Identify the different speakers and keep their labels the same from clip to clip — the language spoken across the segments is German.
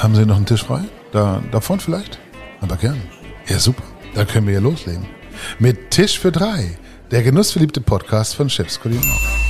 Speaker 1: Haben Sie noch einen Tisch frei? Da vorne vielleicht? Aber gern. Ja, super. Dann können wir ja loslegen. Mit Tisch für 3, der genussverliebte Podcast von Chefs Kulinar.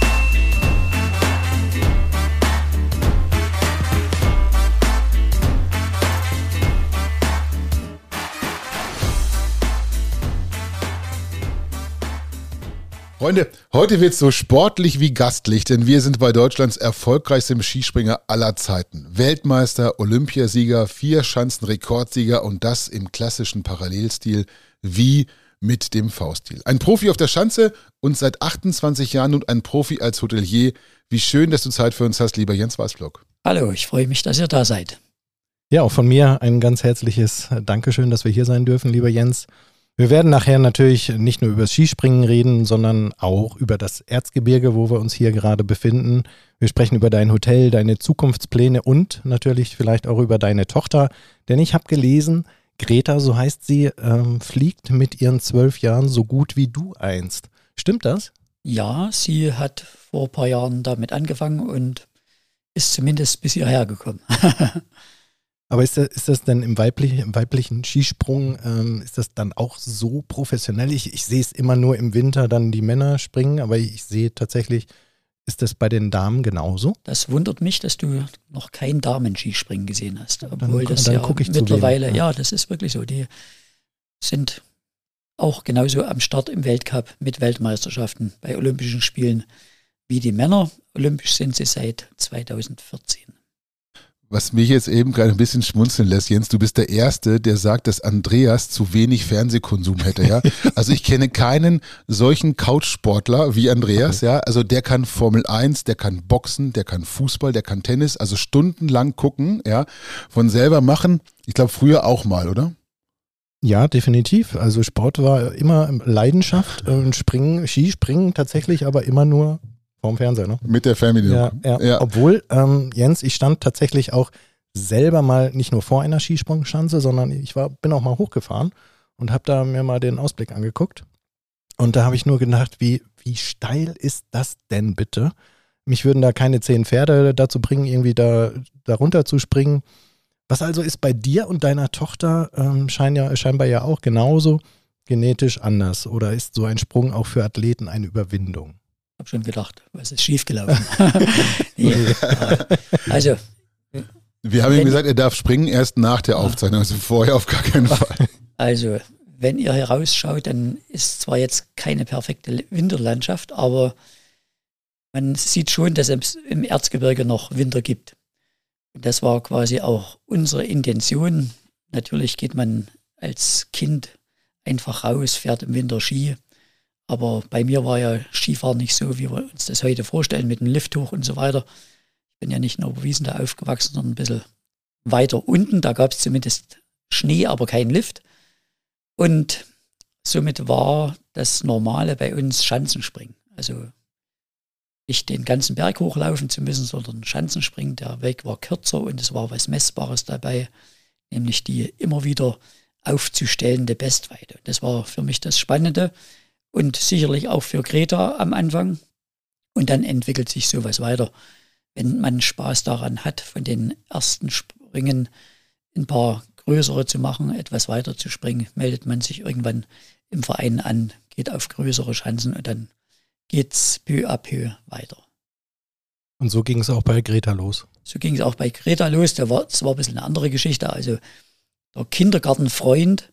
Speaker 1: Freunde, heute wird es so sportlich wie gastlich, denn wir sind bei Deutschlands erfolgreichstem Skispringer aller Zeiten. Weltmeister, Olympiasieger, 4-Schanzen-Rekordsieger und das im klassischen Parallelstil wie mit dem V-Stil. Ein Profi auf der Schanze und seit 28 Jahren nun ein Profi als Hotelier. Wie schön, dass du Zeit für uns hast, lieber Jens Weißblock.
Speaker 2: Hallo, ich freue mich, dass ihr da seid.
Speaker 3: Ja, auch von mir ein ganz herzliches Dankeschön, dass wir hier sein dürfen, lieber Jens. Wir werden nachher natürlich nicht nur über das Skispringen reden, sondern auch über das Erzgebirge, wo wir uns hier gerade befinden. Wir sprechen über dein Hotel, deine Zukunftspläne und natürlich vielleicht auch über deine Tochter. Denn ich habe gelesen, Greta, so heißt sie, fliegt mit ihren 12 Jahren so gut wie du einst. Stimmt das?
Speaker 2: Ja, sie hat vor ein paar Jahren damit angefangen und ist zumindest bis hierher gekommen.
Speaker 3: Aber ist das denn im weiblichen Skisprung, ist das dann auch so professionell? Ich sehe es immer nur im Winter dann die Männer springen, aber ich sehe tatsächlich, ist das bei den Damen genauso?
Speaker 2: Das wundert mich, dass du noch kein Damen-Skispringen gesehen hast.
Speaker 3: Obwohl das ja
Speaker 2: mittlerweile, ja, das ist wirklich so. Die sind auch genauso am Start im Weltcup mit Weltmeisterschaften bei Olympischen Spielen wie die Männer. Olympisch sind sie seit 2014.
Speaker 1: Was mich jetzt eben gerade ein bisschen schmunzeln lässt, Jens, du bist der Erste, der sagt, dass Andreas zu wenig Fernsehkonsum hätte, ja. Also ich kenne keinen solchen Couchsportler wie Andreas, ja. Also der kann Formel 1, der kann Boxen, der kann Fußball, der kann Tennis, also stundenlang gucken, ja. Von selber machen, ich glaube früher auch mal, oder?
Speaker 3: Ja, definitiv. Also Sport war immer Leidenschaft, Skispringen tatsächlich, aber immer nur vorm Fernseher, ne?
Speaker 1: Mit der Family.
Speaker 3: Ja. Obwohl, Jens, ich stand tatsächlich auch selber mal nicht nur vor einer Skisprungschanze, sondern bin auch mal hochgefahren und habe da mir mal den Ausblick angeguckt. Und da habe ich nur gedacht, wie steil ist das denn bitte? Mich würden da keine 10 Pferde dazu bringen, irgendwie da runter zu springen. Was also ist bei dir und deiner Tochter scheinbar ja auch genauso genetisch anders? Oder ist so ein Sprung auch für Athleten eine Überwindung?
Speaker 2: Ich habe schon gedacht, was ist schiefgelaufen? Also,
Speaker 1: wir haben ihm gesagt, er darf springen erst nach der Aufzeichnung, also vorher auf gar keinen Fall.
Speaker 2: Also, wenn ihr herausschaut, dann ist zwar jetzt keine perfekte Winterlandschaft, aber man sieht schon, dass es im Erzgebirge noch Winter gibt. Und das war quasi auch unsere Intention. Natürlich geht man als Kind einfach raus, fährt im Winter Ski. Aber bei mir war ja Skifahren nicht so, wie wir uns das heute vorstellen, mit dem Lift hoch und so weiter. Ich bin ja nicht nur über Wiesen da aufgewachsen, sondern ein bisschen weiter unten. Da gab es zumindest Schnee, aber keinen Lift. Und somit war das Normale bei uns Schanzenspringen. Also nicht den ganzen Berg hochlaufen zu müssen, sondern Schanzenspringen. Der Weg war kürzer und es war was Messbares dabei, nämlich die immer wieder aufzustellende Bestweite. Das war für mich das Spannende. Und sicherlich auch für Greta am Anfang. Und dann entwickelt sich sowas weiter. Wenn man Spaß daran hat, von den ersten Springen ein paar größere zu machen, etwas weiter zu springen, meldet man sich irgendwann im Verein an, geht auf größere Schanzen und dann geht's peu à peu weiter.
Speaker 3: Und so ging es auch bei Greta los?
Speaker 2: So ging es auch bei Greta los. Das war ein bisschen eine andere Geschichte. Also der Kindergartenfreund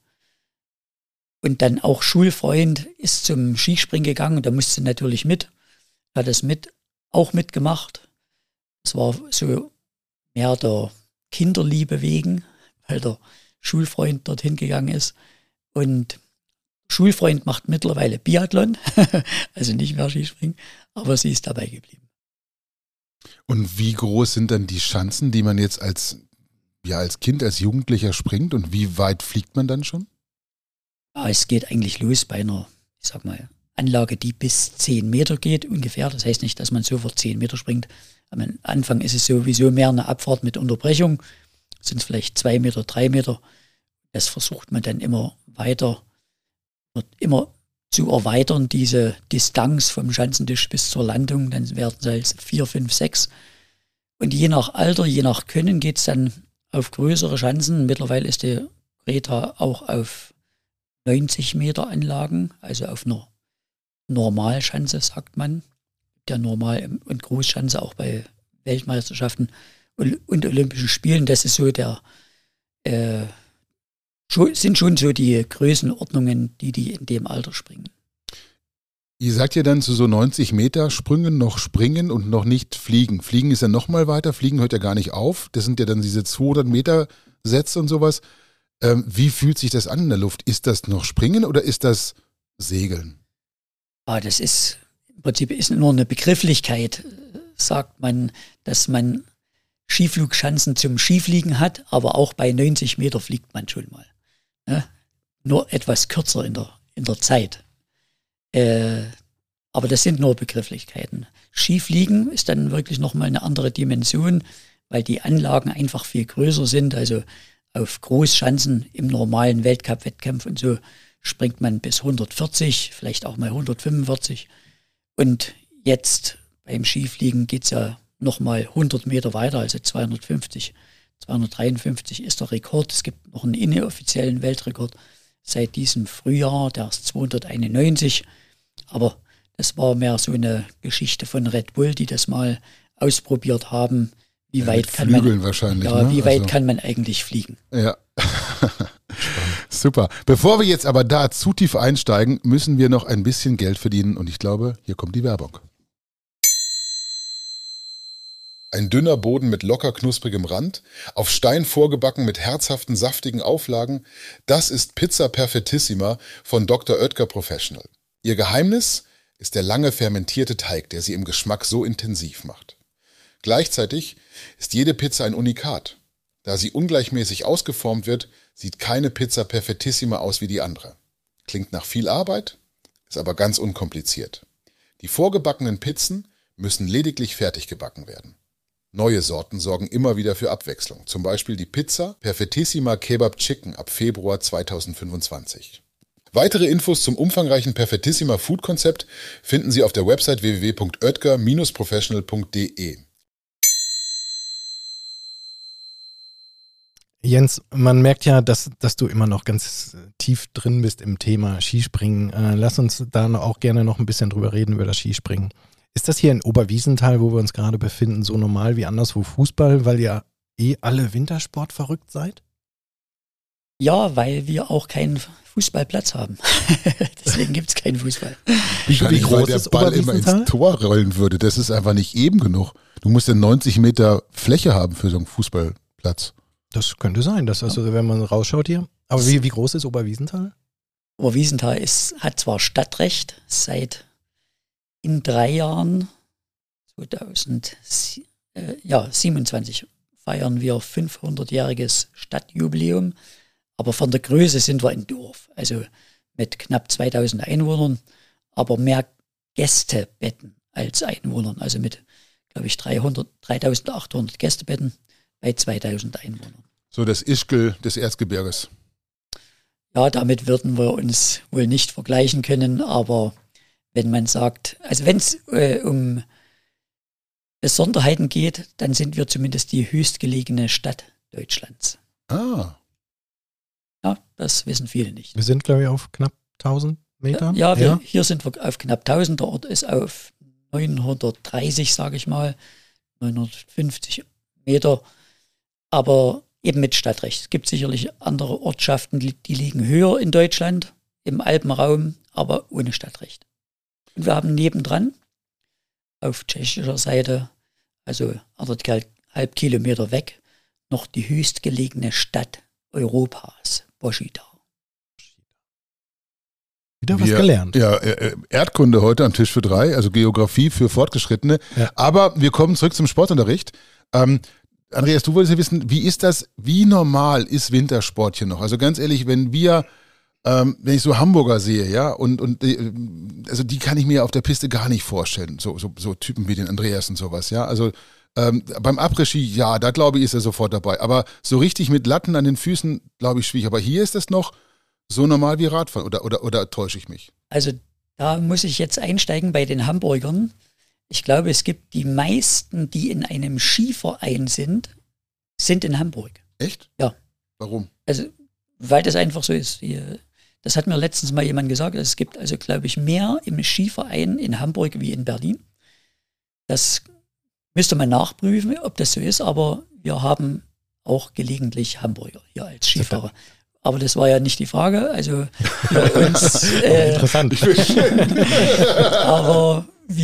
Speaker 2: und dann auch Schulfreund ist zum Skispringen gegangen und da musste sie natürlich mit. Hat es auch mitgemacht. Es war so mehr der Kinderliebe wegen, weil der Schulfreund dorthin gegangen ist. Und Schulfreund macht mittlerweile Biathlon, also nicht mehr Skispringen, aber sie ist dabei geblieben.
Speaker 1: Und wie groß sind dann die Schanzen, die man jetzt als Kind, als Jugendlicher springt und wie weit fliegt man dann schon?
Speaker 2: Ja, es geht eigentlich los bei einer, ich sag mal, Anlage, die bis 10 Meter geht ungefähr. Das heißt nicht, dass man sofort 10 Meter springt. Am Anfang ist es sowieso mehr eine Abfahrt mit Unterbrechung. Sind es vielleicht 2 Meter, 3 Meter. Das versucht man dann immer weiter, wird immer zu erweitern, diese Distanz vom Schanzentisch bis zur Landung. Dann werden es halt 4, 5, 6. Und je nach Alter, je nach Können geht es dann auf größere Schanzen. Mittlerweile ist die Greta auch auf 90 Meter Anlagen, also auf einer Normalschanze, sagt man. Der Normal- und Großschanze auch bei Weltmeisterschaften und Olympischen Spielen. Das ist so sind schon so die Größenordnungen, die in dem Alter springen.
Speaker 1: Ihr sagt ja dann zu so 90 Meter Sprüngen noch springen und noch nicht fliegen. Fliegen ist ja noch mal weiter, Fliegen hört ja gar nicht auf. Das sind ja dann diese 200 Meter Sätze und sowas. Wie fühlt sich das an in der Luft? Ist das noch Springen oder ist das Segeln?
Speaker 2: Das ist im Prinzip nur eine Begrifflichkeit, sagt man, dass man Skiflugschanzen zum Skifliegen hat, aber auch bei 90 Meter fliegt man schon mal. Ja? Nur etwas kürzer in der Zeit. Aber das sind nur Begrifflichkeiten. Skifliegen ist dann wirklich nochmal eine andere Dimension, weil die Anlagen einfach viel größer sind. Also auf Großschanzen im normalen Weltcup-Wettkampf und so springt man bis 140, vielleicht auch mal 145. Und jetzt beim Skifliegen geht es ja nochmal 100 Meter weiter, also 250, 253 ist der Rekord. Es gibt noch einen inoffiziellen Weltrekord seit diesem Frühjahr, der ist 291. Aber das war mehr so eine Geschichte von Red Bull, die das mal ausprobiert haben. Wie weit kann man,
Speaker 1: wahrscheinlich,
Speaker 2: wie weit kann man eigentlich fliegen?
Speaker 1: Ja. Super. Bevor wir jetzt aber da zu tief einsteigen, müssen wir noch ein bisschen Geld verdienen und ich glaube, hier kommt die Werbung. Ein dünner Boden mit locker knusprigem Rand, auf Stein vorgebacken mit herzhaften, saftigen Auflagen, das ist Pizza Perfettissima von Dr. Oetker Professional. Ihr Geheimnis ist der lange fermentierte Teig, der sie im Geschmack so intensiv macht. Gleichzeitig ist jede Pizza ein Unikat. Da sie ungleichmäßig ausgeformt wird, sieht keine Pizza Perfettissima aus wie die andere. Klingt nach viel Arbeit, ist aber ganz unkompliziert. Die vorgebackenen Pizzen müssen lediglich fertig gebacken werden. Neue Sorten sorgen immer wieder für Abwechslung, zum Beispiel die Pizza Perfettissima Kebab Chicken ab Februar 2025. Weitere Infos zum umfangreichen Perfettissima Food Konzept finden Sie auf der Website www.oetker-professional.de.
Speaker 3: Jens, man merkt ja, dass du immer noch ganz tief drin bist im Thema Skispringen. Lass uns da auch gerne noch ein bisschen drüber reden, über das Skispringen. Ist das hier in Oberwiesenthal, wo wir uns gerade befinden, so normal wie anderswo Fußball, weil ihr alle Wintersport verrückt seid?
Speaker 2: Ja, weil wir auch keinen Fußballplatz haben. Deswegen gibt es keinen Fußball.
Speaker 1: Wie groß der Ball immer ins Tor rollen würde. Das ist einfach nicht eben genug. Du musst ja 90 Meter Fläche haben für so einen Fußballplatz.
Speaker 3: Das könnte sein, dass also, wenn man rausschaut hier. Aber wie groß ist Oberwiesenthal?
Speaker 2: Oberwiesenthal hat zwar Stadtrecht seit in 3 Jahren, 2027, feiern wir 500-jähriges Stadtjubiläum. Aber von der Größe sind wir ein Dorf, also mit knapp 2000 Einwohnern, aber mehr Gästebetten als Einwohnern, also mit, glaube ich, 3800 Gästebetten bei 2000 Einwohnern.
Speaker 1: So das Ischgl des Erzgebirges.
Speaker 2: Ja, damit würden wir uns wohl nicht vergleichen können, aber wenn man sagt, also wenn es um Besonderheiten geht, dann sind wir zumindest die höchstgelegene Stadt Deutschlands.
Speaker 1: Ah.
Speaker 2: Ja, das wissen viele nicht.
Speaker 3: Wir sind, glaube ich, auf knapp 1000 Metern.
Speaker 2: Ja, hier sind wir auf knapp 1000. Der Ort ist auf 930, sage ich mal, 950 Meter. Aber eben mit Stadtrecht. Es gibt sicherlich andere Ortschaften, die liegen höher in Deutschland, im Alpenraum, aber ohne Stadtrecht. Und wir haben nebendran, auf tschechischer Seite, also 1,5 Kilometer weg, noch die höchstgelegene Stadt Europas, Božidar.
Speaker 3: Wieder was gelernt.
Speaker 1: Ja, Erdkunde heute am Tisch für 3, also Geografie für Fortgeschrittene. Ja. Aber wir kommen zurück zum Sportunterricht. Andreas, du wolltest ja wissen, wie normal ist Wintersport hier noch? Also ganz ehrlich, wenn ich so Hamburger sehe, ja, und also die kann ich mir auf der Piste gar nicht vorstellen, so Typen wie den Andreas und sowas, ja, also beim Après-Ski, ja, da glaube ich, ist er sofort dabei, aber so richtig mit Latten an den Füßen, glaube ich, schwierig, aber hier ist es noch so normal wie Radfahren, oder täusche ich mich?
Speaker 2: Also da muss ich jetzt einsteigen bei den Hamburgern. Ich glaube, es gibt die meisten, die in einem Skiverein sind in Hamburg.
Speaker 1: Echt?
Speaker 2: Ja.
Speaker 1: Warum?
Speaker 2: Also, weil das einfach so ist. Das hat mir letztens mal jemand gesagt. Es gibt also, glaube ich, mehr im Skiverein in Hamburg wie in Berlin. Das müsste man nachprüfen, ob das so ist, aber wir haben auch gelegentlich Hamburger hier als Skifahrer. Aber das war ja nicht die Frage. Also für uns.
Speaker 3: Interessant.
Speaker 2: Aber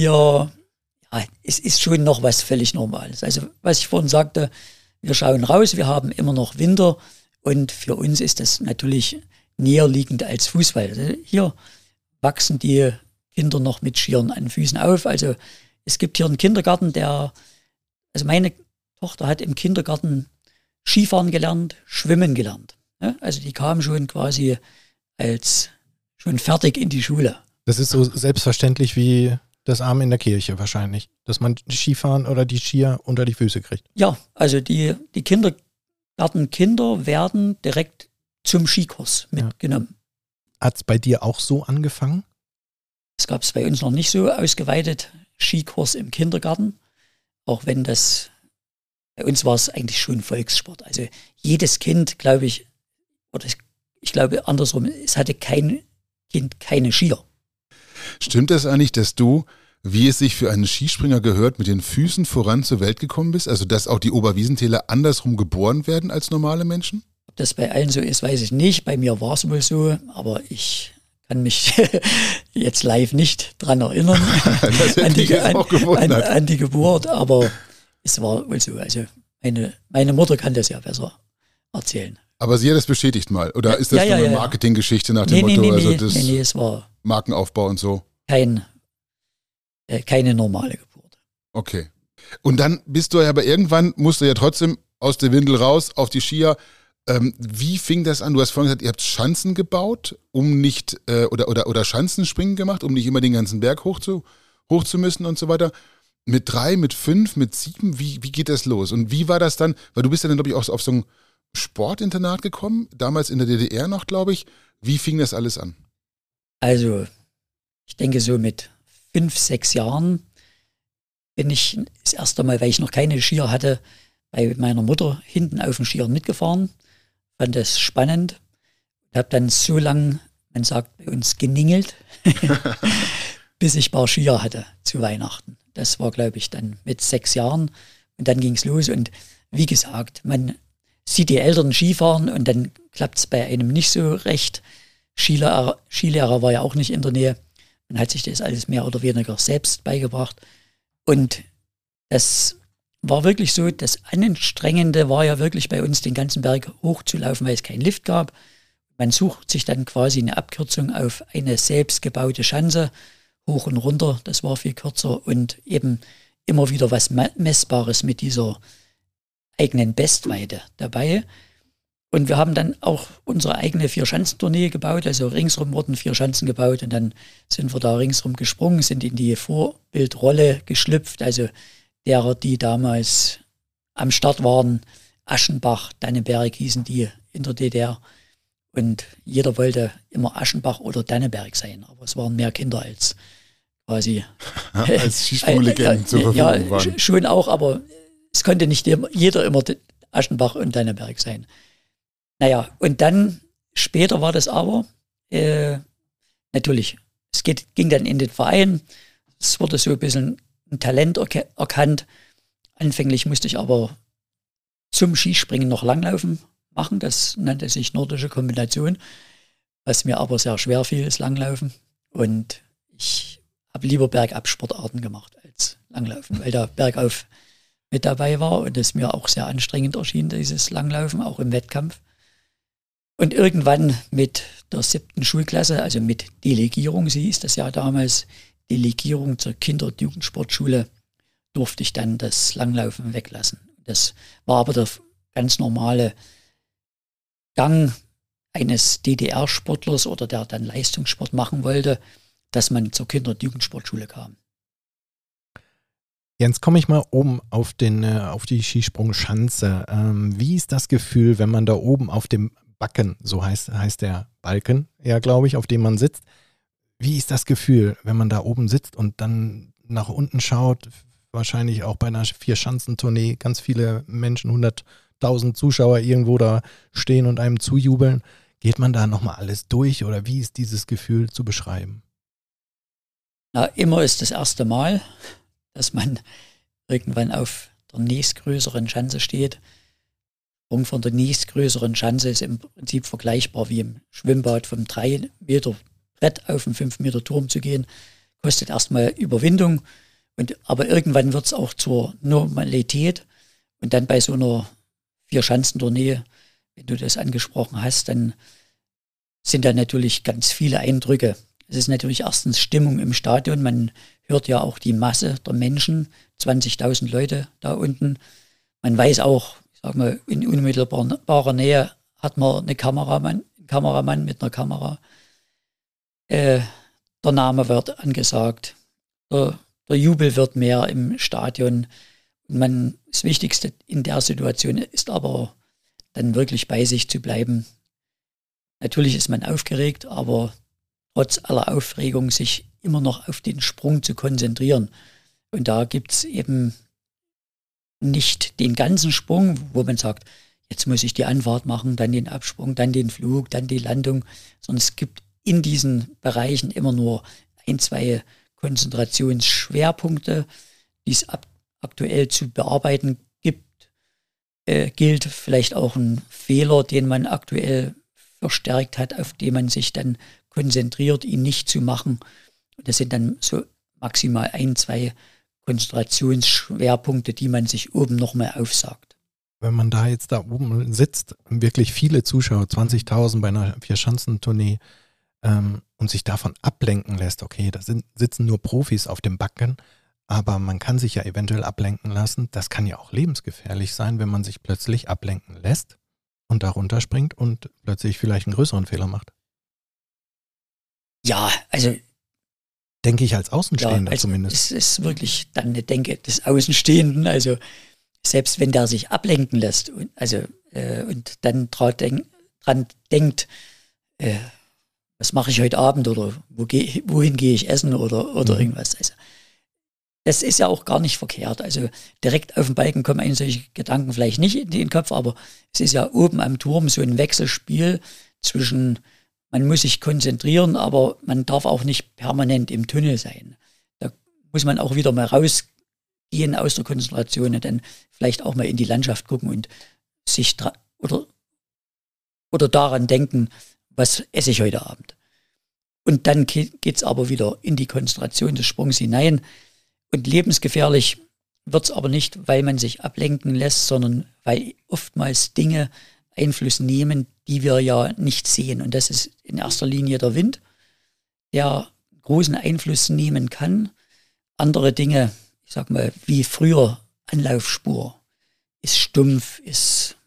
Speaker 2: es ist schon noch was völlig Normales. Also, was ich vorhin sagte, wir schauen raus, wir haben immer noch Winter und für uns ist das natürlich näher liegend als Fußball. Also hier wachsen die Kinder noch mit Skiern an den Füßen auf. Also es gibt hier einen Kindergarten, also meine Tochter hat im Kindergarten Skifahren gelernt, Schwimmen gelernt. Also die kam schon quasi schon fertig in die Schule.
Speaker 3: Das ist so selbstverständlich wie das Arm in der Kirche wahrscheinlich, dass man Skifahren oder die Skier unter die Füße kriegt.
Speaker 2: Ja, also die Kindergartenkinder werden direkt zum Skikurs mitgenommen.
Speaker 3: Hat es bei dir auch so angefangen?
Speaker 2: Es gab es bei uns noch nicht so ausgeweitet, Skikurs im Kindergarten, auch wenn bei uns war es eigentlich schon Volkssport. Also jedes Kind, glaube ich, oder ich glaube andersrum, es hatte kein Kind keine Skier.
Speaker 1: Stimmt das eigentlich, dass du, wie es sich für einen Skispringer gehört, mit den Füßen voran zur Welt gekommen bist? Also dass auch die Oberwiesentäler andersrum geboren werden als normale Menschen?
Speaker 2: Ob das bei allen so ist, weiß ich nicht. Bei mir war es wohl so, aber ich kann mich jetzt live nicht dran erinnern an die Geburt, aber es war wohl so. Also meine Mutter kann das ja besser erzählen.
Speaker 1: Aber sie hat das bestätigt mal? Oder ist das nur eine Marketinggeschichte nach dem Motto?
Speaker 2: Nee, es war
Speaker 1: Markenaufbau und so?
Speaker 2: Keine normale Geburt.
Speaker 1: Okay. Und dann bist du ja aber irgendwann, musst du ja trotzdem aus der Windel raus auf die Skier. Wie fing das an? Du hast vorhin gesagt, ihr habt Schanzen gebaut, um nicht, oder Schanzenspringen gemacht, um nicht immer den ganzen Berg hoch zu müssen und so weiter. Mit 3, mit 5, mit 7, wie geht das los? Und wie war das dann? Weil du bist ja dann, glaube ich, auch auf so ein Sportinternat gekommen, damals in der DDR noch, glaube ich. Wie fing das alles an?
Speaker 2: Also, ich denke so mit 5, 6 Jahren bin ich das erste Mal, weil ich noch keine Skier hatte, bei meiner Mutter hinten auf den Skiern mitgefahren. Fand das spannend. Habe dann so lange, man sagt bei uns, geningelt, bis ich ein paar Skier hatte zu Weihnachten. Das war, glaube ich, dann mit 6 Jahren. Und dann ging es los. Und wie gesagt, man sieht die Eltern Skifahren und dann klappt es bei einem nicht so recht. Skilehrer war ja auch nicht in der Nähe. Man hat sich das alles mehr oder weniger selbst beigebracht. Und das war wirklich so, das Anstrengende war ja wirklich bei uns, den ganzen Berg hochzulaufen, weil es keinen Lift gab. Man sucht sich dann quasi eine Abkürzung auf eine selbstgebaute Schanze, hoch und runter, das war viel kürzer und eben immer wieder was Messbares mit dieser eigenen Bestweite dabei. Und wir haben dann auch unsere eigene 4-Schanzentournee gebaut, also ringsrum wurden 4 Schanzen gebaut und dann sind wir da ringsrum gesprungen, sind in die Vorbildrolle geschlüpft, also derer, die damals am Start waren, Aschenbach, Danneberg hießen die in der DDR und jeder wollte immer Aschenbach oder Danneberg sein, aber es waren mehr Kinder als quasi
Speaker 1: als Skisprunglegenden zur Verfügung waren.
Speaker 2: Ja, schon auch, aber es konnte nicht jeder immer Aschenbach und Danneberg sein. Naja, und dann, später war das aber, natürlich, es ging dann in den Verein, es wurde so ein bisschen ein Talent erkannt. Anfänglich musste ich aber zum Skispringen noch Langlaufen machen, das nannte sich nordische Kombination, was mir aber sehr schwer fiel, das Langlaufen. Und ich habe lieber Bergab-Sportarten gemacht als Langlaufen, weil da Bergauf mit dabei war und es mir auch sehr anstrengend erschien, dieses Langlaufen, auch im Wettkampf. Und irgendwann mit der 7. Schulklasse, also mit Delegierung, sie hieß das ja damals, Delegierung zur Kinder- und Jugendsportschule, durfte ich dann das Langlaufen weglassen. Das war aber der ganz normale Gang eines DDR-Sportlers oder der dann Leistungssport machen wollte, dass man zur Kinder- und Jugendsportschule kam.
Speaker 3: Jens, komme ich mal oben auf die Skisprungschanze. Wie ist das Gefühl, wenn man da oben auf dem Backen, so heißt der Balken, ja, glaube ich, auf dem man sitzt. Wie ist das Gefühl, wenn man da oben sitzt und dann nach unten schaut, wahrscheinlich auch bei einer 4-Schanzentournee, ganz viele Menschen, 1000 Zuschauer irgendwo da stehen und einem zujubeln. Geht man da nochmal alles durch oder wie ist dieses Gefühl zu beschreiben?
Speaker 2: Na, immer ist das erste Mal, dass man irgendwann auf der nächstgrößeren Schanze steht. Sprung von der nächstgrößeren Schanze ist im Prinzip vergleichbar wie im Schwimmbad vom 3 Meter Brett auf einen 5 Meter Turm zu gehen. Kostet erstmal Überwindung, aber irgendwann wird es auch zur Normalität. Und dann bei so einer 4-Schanzentournee, wenn du das angesprochen hast, dann sind da natürlich ganz viele Eindrücke. Es ist natürlich erstens Stimmung im Stadion. Man hört ja auch die Masse der Menschen, 20.000 Leute da unten. Man weiß auch, ich sag mal, in unmittelbarer Nähe hat man einen Kameramann mit einer Kamera. Der Name wird angesagt. Der Jubel wird mehr im Stadion. Das Wichtigste in der Situation ist aber dann wirklich bei sich zu bleiben. Natürlich ist man aufgeregt, aber trotz aller Aufregung sich immer noch auf den Sprung zu konzentrieren. Und da gibt es eben nicht den ganzen Sprung, wo man sagt, jetzt muss ich die Anfahrt machen, dann den Absprung, dann den Flug, dann die Landung, sondern es gibt in diesen Bereichen immer nur 1-2 Konzentrationsschwerpunkte, die es aktuell zu bearbeiten gilt. Vielleicht auch ein Fehler, den man aktuell verstärkt hat, auf den man sich dann konzentriert, ihn nicht zu machen. Das sind dann so maximal 1-2 Konzentrationsschwerpunkte, die man sich oben nochmal aufsagt.
Speaker 3: Wenn man da jetzt da oben sitzt, wirklich viele Zuschauer, 20.000 bei einer 4-Schanzentournee, und sich davon ablenken lässt, okay, da sitzen nur Profis auf dem Backen, aber man kann sich ja eventuell ablenken lassen. Das kann ja auch lebensgefährlich sein, wenn man sich plötzlich ablenken lässt und da runterspringt und plötzlich vielleicht einen größeren Fehler macht.
Speaker 2: Ja, also
Speaker 3: denke ich als Außenstehender
Speaker 2: also
Speaker 3: zumindest.
Speaker 2: Es ist wirklich dann eine Denke des Außenstehenden. Also selbst wenn der sich ablenken lässt und dann dran denkt, was mache ich heute Abend oder wohin gehe ich essen oder irgendwas. Also das ist ja auch gar nicht verkehrt. Also direkt auf dem Balken kommen einem solche Gedanken vielleicht nicht in den Kopf, aber es ist ja oben am Turm so ein Wechselspiel zwischen, man muss sich konzentrieren, aber man darf auch nicht permanent im Tunnel sein. Da muss man auch wieder mal rausgehen aus der Konzentration und dann vielleicht auch mal in die Landschaft gucken und sich oder daran denken, was esse ich heute Abend. Und dann geht's aber wieder in die Konzentration des Sprungs hinein. Und lebensgefährlich wird's aber nicht, weil man sich ablenken lässt, sondern weil oftmals Dinge Einfluss nehmen, die wir ja nicht sehen. Und das ist in erster Linie der Wind, der großen Einfluss nehmen kann. Andere Dinge, ich sag mal, wie früher Anlaufspur, ist stumpf, ist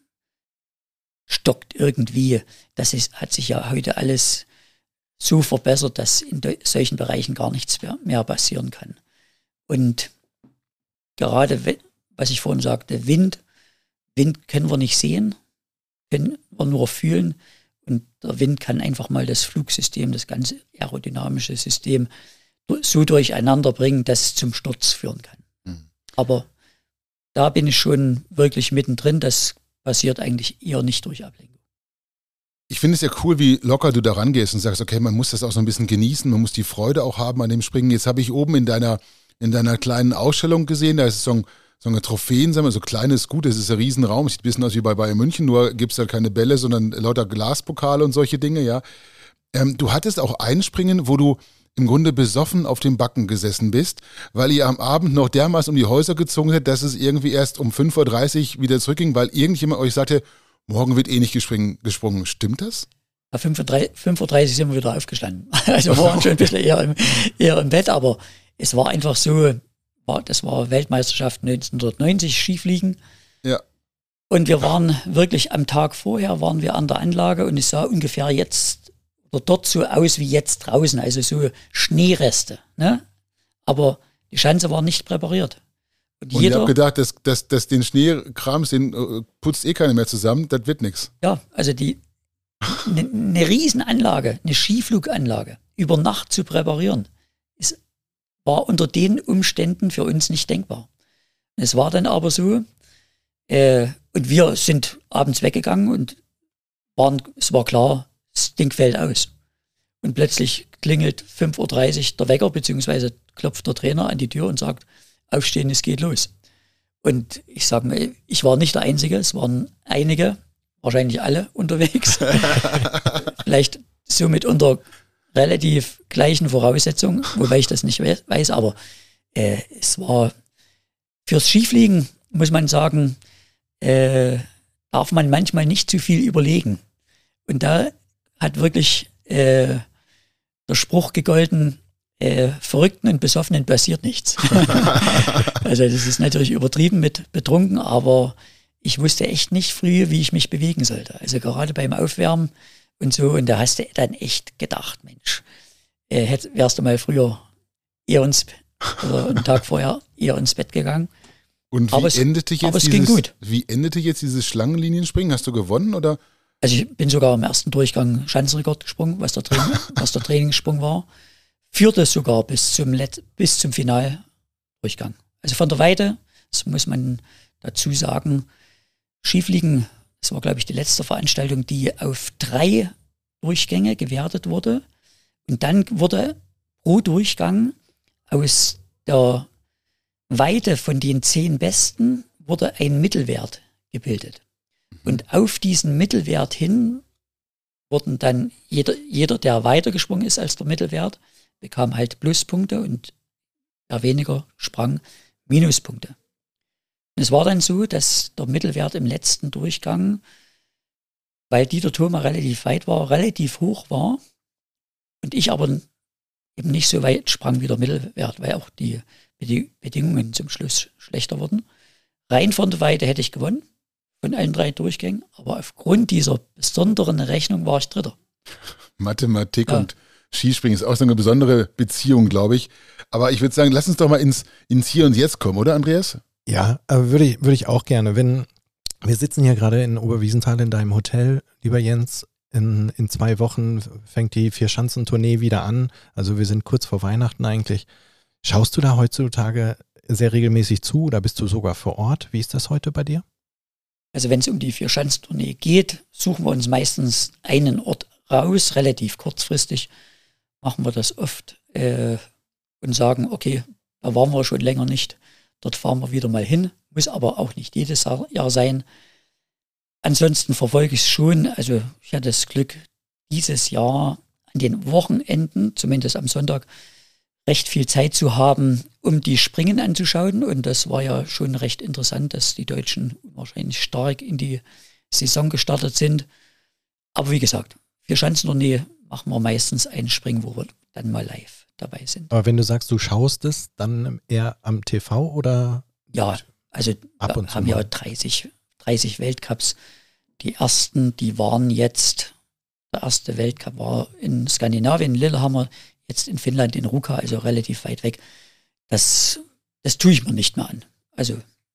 Speaker 2: stockt irgendwie. Hat sich ja heute alles so verbessert, dass in solchen Bereichen gar nichts mehr passieren kann. Und gerade, was ich vorhin sagte, Wind können wir nicht sehen, können wir nur fühlen. Und der Wind kann einfach mal das Flugsystem, das ganze aerodynamische System so durcheinander bringen, dass es zum Sturz führen kann. Mhm. Aber da bin ich schon wirklich mittendrin. Das passiert eigentlich eher nicht durch Ablenkung.
Speaker 1: Ich finde es ja cool, wie locker du da rangehst und sagst, okay, man muss das auch so ein bisschen genießen, man muss die Freude auch haben an dem Springen. Jetzt habe ich oben in deiner kleinen Ausstellung gesehen, da ist so eine Trophäensammlung, so kleines Gut, das ist ein Riesenraum, sieht ein bisschen aus wie bei Bayern München, nur gibt es halt keine Bälle, sondern lauter Glaspokale und solche Dinge, ja. Du hattest auch ein Springen, wo du im Grunde besoffen auf dem Backen gesessen bist, weil ihr am Abend noch dermaßen um die Häuser gezogen habt, dass es irgendwie erst um 5.30 Uhr wieder zurückging, weil irgendjemand euch sagte, morgen wird nicht gesprungen. Stimmt das?
Speaker 2: Bei 5.30 Uhr sind wir wieder aufgestanden. Also wir waren schon ein bisschen eher im Bett, aber es war einfach so, das war Weltmeisterschaft 1990, Skifliegen.
Speaker 1: Ja.
Speaker 2: Und wir waren wirklich am Tag vorher, waren wir an der Anlage und es sah ungefähr jetzt oder dort so aus wie jetzt draußen, also so Schneereste. Ne? Aber die Schanze war nicht präpariert.
Speaker 1: Und ihr habt gedacht, dass den Schneekram, den putzt eh keiner mehr zusammen, das wird nichts.
Speaker 2: Ja, also eine Riesenanlage, eine Skifluganlage über Nacht zu präparieren, war unter den Umständen für uns nicht denkbar. Es war dann aber so, Und wir sind abends weggegangen und es war klar, das Ding fällt aus. Und plötzlich klingelt 5:30 Uhr der Wecker, beziehungsweise klopft der Trainer an die Tür und sagt, aufstehen, es geht los. Und ich sage mal, ich war nicht der Einzige, es waren einige, wahrscheinlich alle unterwegs. Vielleicht somit unter relativ gleichen Voraussetzungen, wobei ich das nicht weiß, aber es war fürs Skifliegen, muss man sagen, darf man manchmal nicht zu viel überlegen. Und da hat wirklich der Spruch gegolten, Verrückten und Besoffenen passiert nichts. Also das ist natürlich übertrieben mit betrunken, aber ich wusste echt nicht früh, wie ich mich bewegen sollte. Also gerade beim Aufwärmen und so, und da hast du dann echt gedacht, Mensch, wärst du mal früher eher oder einen Tag vorher eher ins Bett gegangen.
Speaker 1: Und wie endete jetzt dieses Schlangenlinienspringen? Hast du gewonnen oder?
Speaker 2: Also ich bin sogar im ersten Durchgang Schanzenrekord gesprungen, was der Trainingssprung war. Führte sogar bis zum Finaldurchgang. Also von der Weite, das muss man dazu sagen, Skifliegen, das war, glaube ich, die letzte Veranstaltung, die auf 3 Durchgänge gewertet wurde. Und dann wurde pro Durchgang aus der Weite von den 10 Besten wurde ein Mittelwert gebildet. Und auf diesen Mittelwert hin wurden dann jeder, der weiter gesprungen ist als der Mittelwert, bekam halt Pluspunkte und wer weniger sprang, Minuspunkte. Und es war dann so, dass der Mittelwert im letzten Durchgang, weil Dieter Thoma relativ weit war, relativ hoch war und ich aber eben nicht so weit sprang wie der Mittelwert, weil auch die Bedingungen zum Schluss schlechter wurden. Rein von der Weite hätte ich gewonnen, von allen 3 Durchgängen, aber aufgrund dieser besonderen Rechnung war ich Dritter.
Speaker 1: Mathematik und Skispringen ist auch so eine besondere Beziehung, glaube ich. Aber ich würde sagen, lass uns doch mal ins Hier und Jetzt kommen, oder Andreas?
Speaker 3: Ja, würde ich auch gerne. Wir sitzen hier gerade in Oberwiesenthal in deinem Hotel, lieber Jens. In 2 Wochen fängt die 4-Schanzentournee wieder an. Also wir sind kurz vor Weihnachten eigentlich. Schaust du da heutzutage sehr regelmäßig zu oder bist du sogar vor Ort? Wie ist das heute bei dir?
Speaker 2: Also wenn es um die 4-Schanzentournee geht, suchen wir uns meistens einen Ort raus, relativ kurzfristig. Machen wir das oft und sagen, okay, da waren wir schon länger nicht, dort fahren wir wieder mal hin, muss aber auch nicht jedes Jahr sein. Ansonsten verfolge ich es schon, also ich hatte das Glück, dieses Jahr an den Wochenenden, zumindest am Sonntag, recht viel Zeit zu haben, um die Springen anzuschauen, und das war ja schon recht interessant, dass die Deutschen wahrscheinlich stark in die Saison gestartet sind. Aber wie gesagt, 4-Schanzentournee machen wir meistens einen Springen, wo wir dann mal live dabei sind.
Speaker 3: Aber wenn du sagst, du schaust es, dann eher am TV oder?
Speaker 2: Ja, also wir haben ja 30 Weltcups. Die ersten, die waren jetzt, der erste Weltcup war in Skandinavien, in Lillehammer, jetzt in Finnland, in Ruka, also relativ weit weg. Das tue ich mir nicht mehr an. Also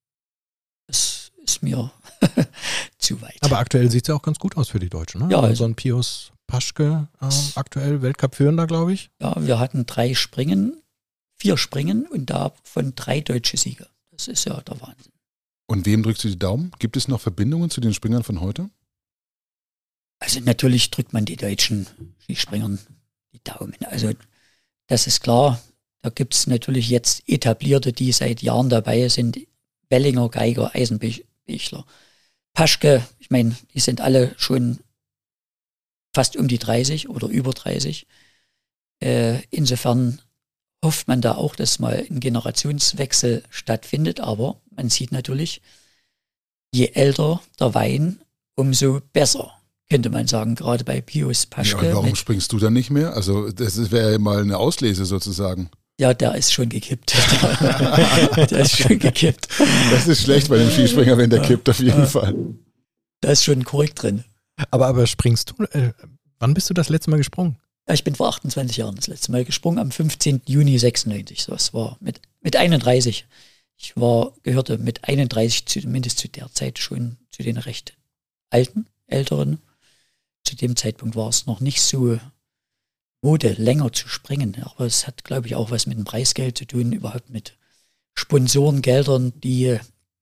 Speaker 2: das ist mir zu weit.
Speaker 3: Aber aktuell sieht es ja auch ganz gut aus für die Deutschen, ne?
Speaker 2: Ja,
Speaker 3: also so ein Pius Paschke, aktuell Weltcup-Führender, glaube ich.
Speaker 2: Ja, wir hatten 4 Springen und davon 3 deutsche Sieger. Das ist ja der Wahnsinn.
Speaker 1: Und wem drückst du die Daumen? Gibt es noch Verbindungen zu den Springern von heute?
Speaker 2: Also natürlich drückt man die deutschen Skispringern die Daumen. Also das ist klar. Da gibt es natürlich jetzt Etablierte, die seit Jahren dabei sind. Wellinger, Geiger, Eisenbichler, Paschke. Ich meine, die sind alle schon fast um die 30 oder über 30. Insofern hofft man da auch, dass mal ein Generationswechsel stattfindet. Aber man sieht natürlich, je älter der Wein, umso besser, könnte man sagen, gerade bei Pius Paschke.
Speaker 1: Ja, und warum springst du dann nicht mehr? Also das wäre ja mal eine Auslese sozusagen.
Speaker 2: Ja, der ist schon gekippt. Der ist schon gekippt.
Speaker 1: Das ist schlecht bei dem Skispringer, wenn der kippt, auf jeden Fall.
Speaker 2: Da ist schon korrekt drin.
Speaker 3: Aber springst du, wann bist du das letzte Mal gesprungen?
Speaker 2: Ja, ich bin vor 28 Jahren das letzte Mal gesprungen, am 15. Juni 96. Das war mit 31. Ich gehörte mit 31 zumindest zu der Zeit schon zu den recht älteren. Zu dem Zeitpunkt war es noch nicht so Mode, länger zu springen. Aber es hat, glaube ich, auch was mit dem Preisgeld zu tun, überhaupt mit Sponsorengeldern, die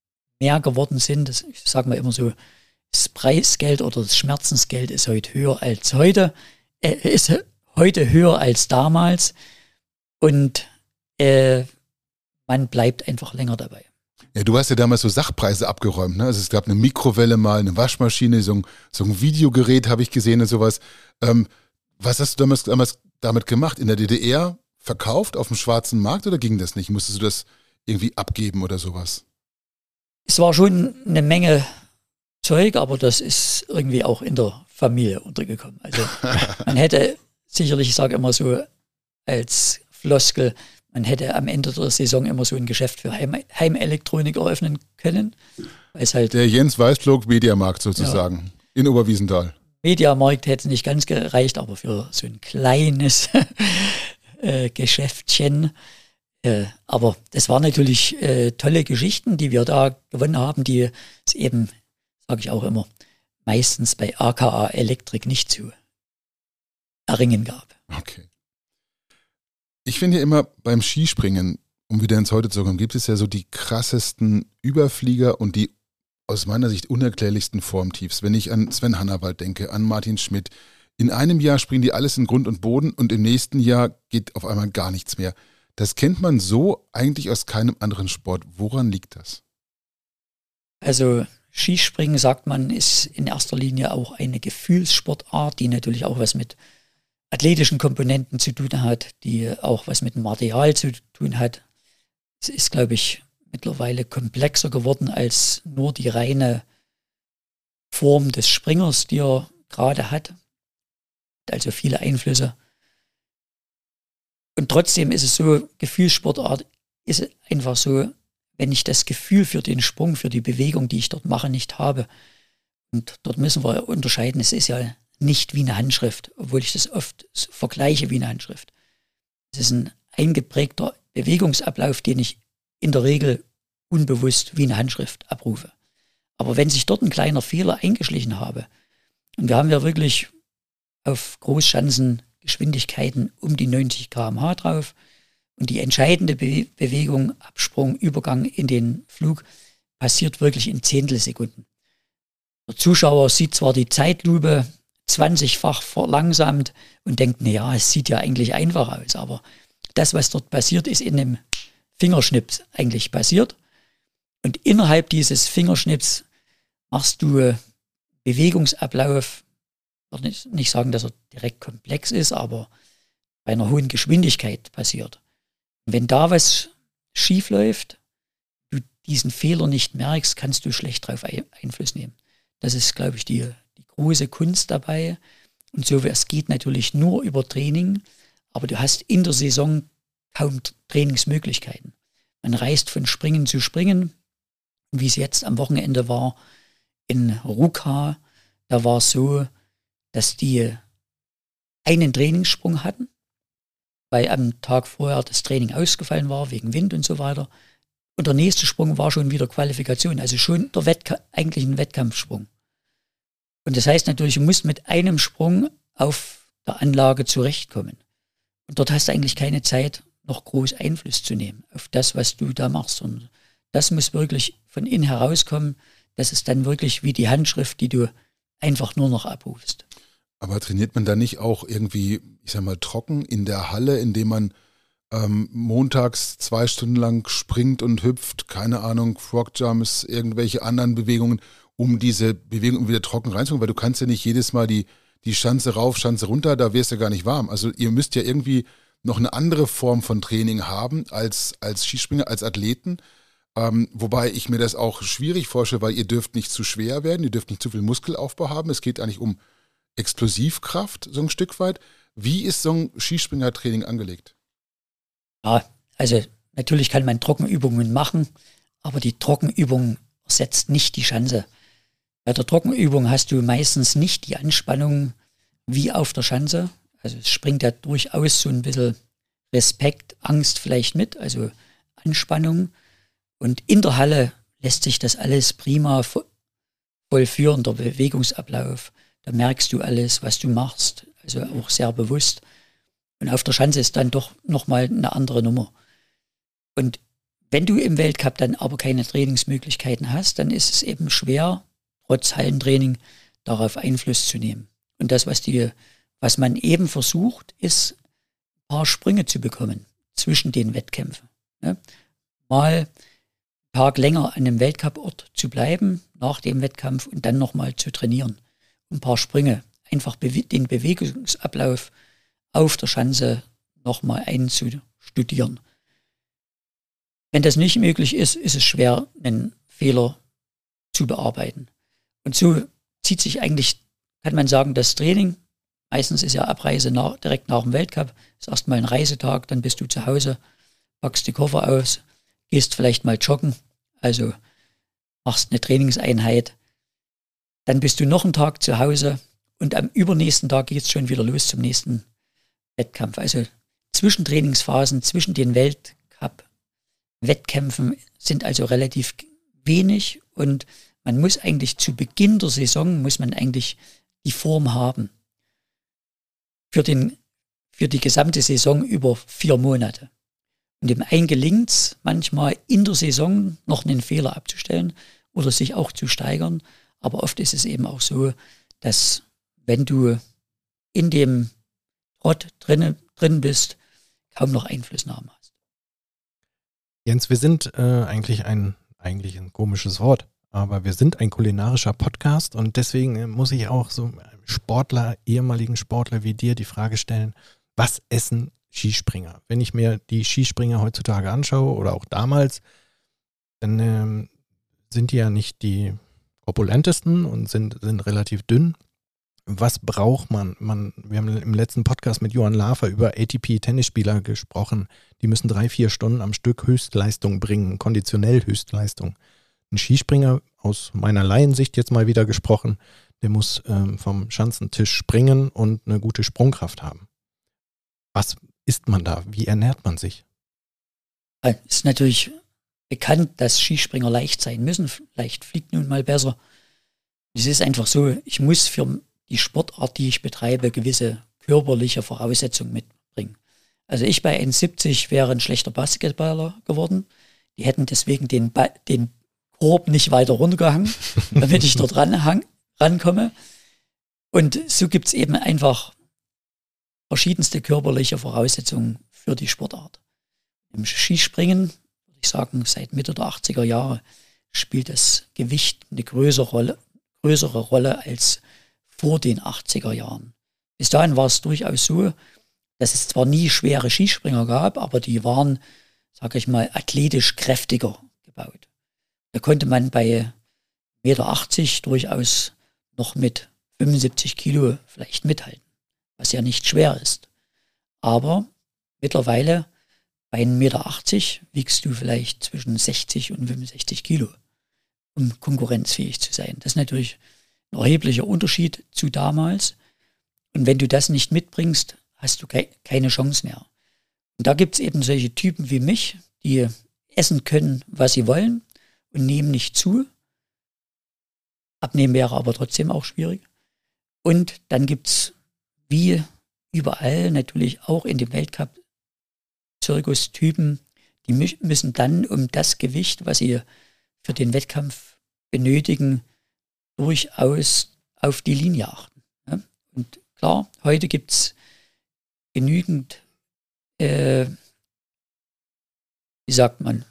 Speaker 2: mehr geworden sind. Das sagen wir immer so, das Preisgeld oder das Schmerzensgeld ist heute höher als heute, ist heute höher als damals und man bleibt einfach länger dabei.
Speaker 1: Ja, du hast ja damals so Sachpreise abgeräumt, ne? Also es gab eine Mikrowelle mal, eine Waschmaschine, so ein Videogerät habe ich gesehen und sowas. Was hast du damals damit gemacht? In der DDR verkauft auf dem schwarzen Markt oder ging das nicht? Musstest du das irgendwie abgeben oder sowas?
Speaker 2: Es war schon eine Menge Zeug, aber das ist irgendwie auch in der Familie untergekommen. Also man hätte sicherlich, ich sage immer so als Floskel, man hätte am Ende der Saison immer so ein Geschäft für Heimelektronik eröffnen können. Halt,
Speaker 1: der Jens Weißflog Mediamarkt sozusagen, in Oberwiesenthal.
Speaker 2: Mediamarkt hätte nicht ganz gereicht, aber für so ein kleines Geschäftchen. Aber das waren natürlich tolle Geschichten, die wir da gewonnen haben, die es eben, sage ich auch immer, meistens bei AKA Elektrik nicht zu erringen gab.
Speaker 1: Okay. Ich finde ja immer beim Skispringen, um wieder ins Heute zu kommen, gibt es ja so die krassesten Überflieger und die aus meiner Sicht unerklärlichsten Formtiefs. Wenn ich an Sven Hannawald denke, an Martin Schmidt, in einem Jahr springen die alles in Grund und Boden und im nächsten Jahr geht auf einmal gar nichts mehr. Das kennt man so eigentlich aus keinem anderen Sport. Woran liegt das?
Speaker 2: Also Skispringen, sagt man, ist in erster Linie auch eine Gefühlssportart, die natürlich auch was mit athletischen Komponenten zu tun hat, die auch was mit dem Material zu tun hat. Es ist, glaube ich, mittlerweile komplexer geworden als nur die reine Form des Springers, die er gerade hat. Also viele Einflüsse. Und trotzdem ist es so, Gefühlssportart ist einfach so, wenn ich das Gefühl für den Sprung, für die Bewegung, die ich dort mache, nicht habe. Und dort müssen wir unterscheiden, es ist ja nicht wie eine Handschrift, obwohl ich das oft vergleiche wie eine Handschrift. Es ist ein eingeprägter Bewegungsablauf, den ich in der Regel unbewusst wie eine Handschrift abrufe. Aber wenn sich dort ein kleiner Fehler eingeschlichen habe, und wir haben ja wirklich auf Großschanzen Geschwindigkeiten um die 90 km/h drauf und die entscheidende Bewegung, Absprung, Übergang in den Flug passiert wirklich in Zehntelsekunden. Der Zuschauer sieht zwar die Zeitlupe 20-fach verlangsamt und denkt, naja, es sieht ja eigentlich einfach aus, aber das, was dort passiert, ist in einem Fingerschnips eigentlich passiert. Und innerhalb dieses Fingerschnips machst du Bewegungsablauf, ich würde nicht sagen, dass er direkt komplex ist, aber bei einer hohen Geschwindigkeit passiert. Und wenn da was schief läuft, du diesen Fehler nicht merkst, kannst du schlecht darauf Einfluss nehmen. Das ist, glaube ich, die große Kunst dabei. Und so, es geht natürlich nur über Training, aber du hast in der Saison kaum Trainingsmöglichkeiten. Man reist von Springen zu Springen, wie es jetzt am Wochenende war in Ruka. Da war es so, dass die einen Trainingssprung hatten, weil am Tag vorher das Training ausgefallen war, wegen Wind und so weiter. Und der nächste Sprung war schon wieder Qualifikation, also schon der eigentlich ein Wettkampfsprung. Und das heißt natürlich, du musst mit einem Sprung auf der Anlage zurechtkommen. Und dort hast du eigentlich keine Zeit, noch groß Einfluss zu nehmen auf das, was du da machst. Und das muss wirklich von innen herauskommen. Das ist dann wirklich wie die Handschrift, die du einfach nur noch abrufst.
Speaker 1: Aber trainiert man da nicht auch irgendwie, ich sag mal, trocken in der Halle, indem man montags 2 Stunden lang springt und hüpft, keine Ahnung, Frogjumps, irgendwelche anderen Bewegungen, um diese Bewegung wieder trocken reinzukommen? Weil du kannst ja nicht jedes Mal die Schanze rauf, Schanze runter, da wirst du gar nicht warm. Also ihr müsst ja irgendwie noch eine andere Form von Training haben als Skispringer, als Athleten. Wobei ich mir das auch schwierig vorstelle, weil ihr dürft nicht zu schwer werden, ihr dürft nicht zu viel Muskelaufbau haben. Es geht eigentlich um Explosivkraft, so ein Stück weit. Wie ist so ein Skispringertraining angelegt?
Speaker 2: Ja, also natürlich kann man Trockenübungen machen, aber die Trockenübung ersetzt nicht die Schanze. Bei der Trockenübung hast du meistens nicht die Anspannung wie auf der Schanze. Also es springt ja durchaus so ein bisschen Respekt, Angst vielleicht mit, also Anspannung. Und in der Halle lässt sich das alles prima vollführen, der Bewegungsablauf. Da merkst du alles, was du machst, also auch sehr bewusst. Und auf der Schanze ist dann doch nochmal eine andere Nummer. Und Wenn du im Weltcup dann aber keine Trainingsmöglichkeiten hast, dann ist es eben schwer, trotz Hallentraining darauf Einfluss zu nehmen. Und das, was man eben versucht, ist, ein paar Sprünge zu bekommen zwischen den Wettkämpfen. Ne? Mal einen Tag länger an einem Weltcuport zu bleiben, nach dem Wettkampf und dann nochmal zu trainieren. Ein paar Sprünge, einfach den Bewegungsablauf auf der Schanze nochmal einzustudieren. Wenn das nicht möglich ist, ist es schwer, einen Fehler zu bearbeiten. Und so zieht sich eigentlich, kann man sagen, das Training. Meistens ist ja Abreise direkt nach dem Weltcup. Ist erstmal ein Reisetag, dann bist du zu Hause, packst die Koffer aus, gehst vielleicht mal joggen, also machst eine Trainingseinheit. Dann bist du noch einen Tag zu Hause und am übernächsten Tag geht es schon wieder los zum nächsten Wettkampf. Also Zwischentrainingsphasen zwischen den Weltcup-Wettkämpfen sind also relativ wenig und man muss eigentlich zu Beginn der Saison, muss man eigentlich die Form haben. Für die gesamte Saison über 4 Monate. Und dem einen gelingt es manchmal in der Saison noch einen Fehler abzustellen oder sich auch zu steigern. Aber oft ist es eben auch so, dass wenn du in dem Trott drin bist, kaum noch Einflussnahme hast.
Speaker 3: Jens, wir sind eigentlich ein komisches Wort, aber wir sind ein kulinarischer Podcast und deswegen muss ich auch so ehemaligen Sportler wie dir die Frage stellen, was essen Skispringer? Wenn ich mir die Skispringer heutzutage anschaue oder auch damals, dann sind die ja nicht die korpulentesten und sind relativ dünn. Was braucht man? Wir haben im letzten Podcast mit Johann Lafer über ATP-Tennisspieler gesprochen. Die müssen 3-4 Stunden am Stück Höchstleistung bringen, konditionell Höchstleistung. Ein Skispringer, aus meiner Laiensicht jetzt mal wieder gesprochen, der muss vom Schanzentisch springen und eine gute Sprungkraft haben. Was isst man da? Wie ernährt man sich?
Speaker 2: Es ist natürlich bekannt, dass Skispringer leicht sein müssen. Leicht fliegt nun mal besser. Es ist einfach so, ich muss für die Sportart, die ich betreibe, gewisse körperliche Voraussetzungen mitbringen. Also ich bei 1,70 wäre ein schlechter Basketballer geworden. Die hätten deswegen den Korb nicht weiter runtergehangen, damit ich dort rankomme. Und so gibt es eben einfach verschiedenste körperliche Voraussetzungen für die Sportart. Im Skispringen, würde ich sagen, seit Mitte der 80er Jahre spielt das Gewicht eine größere Rolle als vor den 80er Jahren. Bis dahin war es durchaus so, dass es zwar nie schwere Skispringer gab, aber die waren, sage ich mal, athletisch kräftiger gebaut. Da konnte man bei 1,80 Meter durchaus noch mit 75 Kilo vielleicht mithalten, was ja nicht schwer ist. Aber mittlerweile bei 1,80 Meter wiegst du vielleicht zwischen 60 und 65 Kilo, um konkurrenzfähig zu sein. Das ist natürlich ein erheblicher Unterschied zu damals. Und wenn du das nicht mitbringst, hast du keine Chance mehr. Und da gibt es eben solche Typen wie mich, die essen können, was sie wollen und nehmen nicht zu. Abnehmen wäre aber trotzdem auch schwierig. Und dann gibt es wie überall natürlich auch in dem Weltcup-Zirkus-Typen, die müssen dann um das Gewicht, was sie für den Wettkampf benötigen, durchaus auf die Linie achten. Ja? Und klar, heute gibt es genügend, wie sagt man?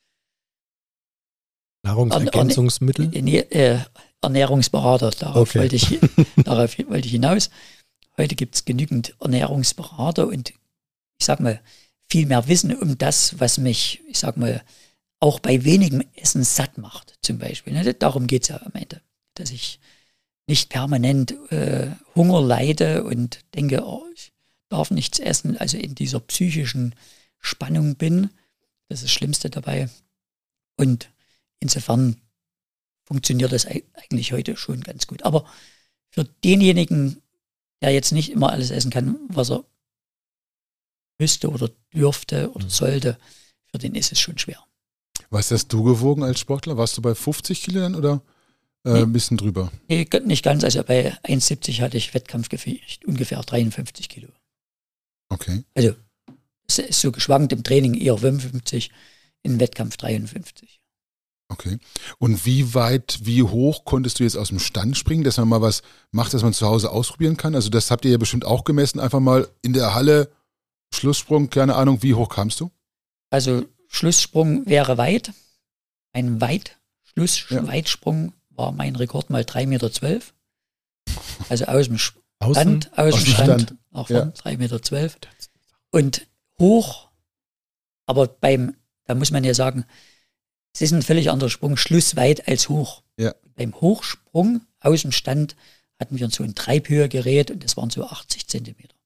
Speaker 3: Nahrungsergänzungsmittel?
Speaker 2: Ernährungsberater, darauf wollte ich hinaus. Heute gibt es genügend Ernährungsberater und ich sag mal, viel mehr Wissen um das, was mich, ich sag mal, auch bei wenigem Essen satt macht, zum Beispiel. Darum geht es ja am Ende, dass ich nicht permanent Hunger leide und denke, oh, ich darf nichts essen, also in dieser psychischen Spannung bin. Das ist das Schlimmste dabei. Und insofern funktioniert das eigentlich heute schon ganz gut. Aber für denjenigen, der jetzt nicht immer alles essen kann, was er müsste oder dürfte oder sollte, für den ist es schon schwer.
Speaker 1: Was hast du gewogen als Sportler? Warst du bei 50 Kilo dann oder ein bisschen drüber? Nee,
Speaker 2: nicht ganz. Also bei 1,70 hatte ich Wettkampfgewicht, ungefähr 53 Kilo.
Speaker 1: Okay.
Speaker 2: Also es ist so geschwankt im Training, eher 55, in Wettkampf 53.
Speaker 1: Okay. Und wie hoch konntest du jetzt aus dem Stand springen, dass man mal was macht, dass man zu Hause ausprobieren kann? Also das habt ihr ja bestimmt auch gemessen, einfach mal in der Halle, Schlusssprung, keine Ahnung, wie hoch kamst du?
Speaker 2: Also Schlusssprung wäre weit. Ein Weitsprung war mein Rekord mal 3,12 Meter. Also aus dem Stand, auch von 3,12 Meter. Und hoch, aber da muss man ja sagen, es ist ein völlig anderer Sprung, schlussweit als hoch.
Speaker 1: Ja.
Speaker 2: Beim Hochsprung aus dem Stand hatten wir so ein Treibhöhegerät und das waren so 80 Zentimeter.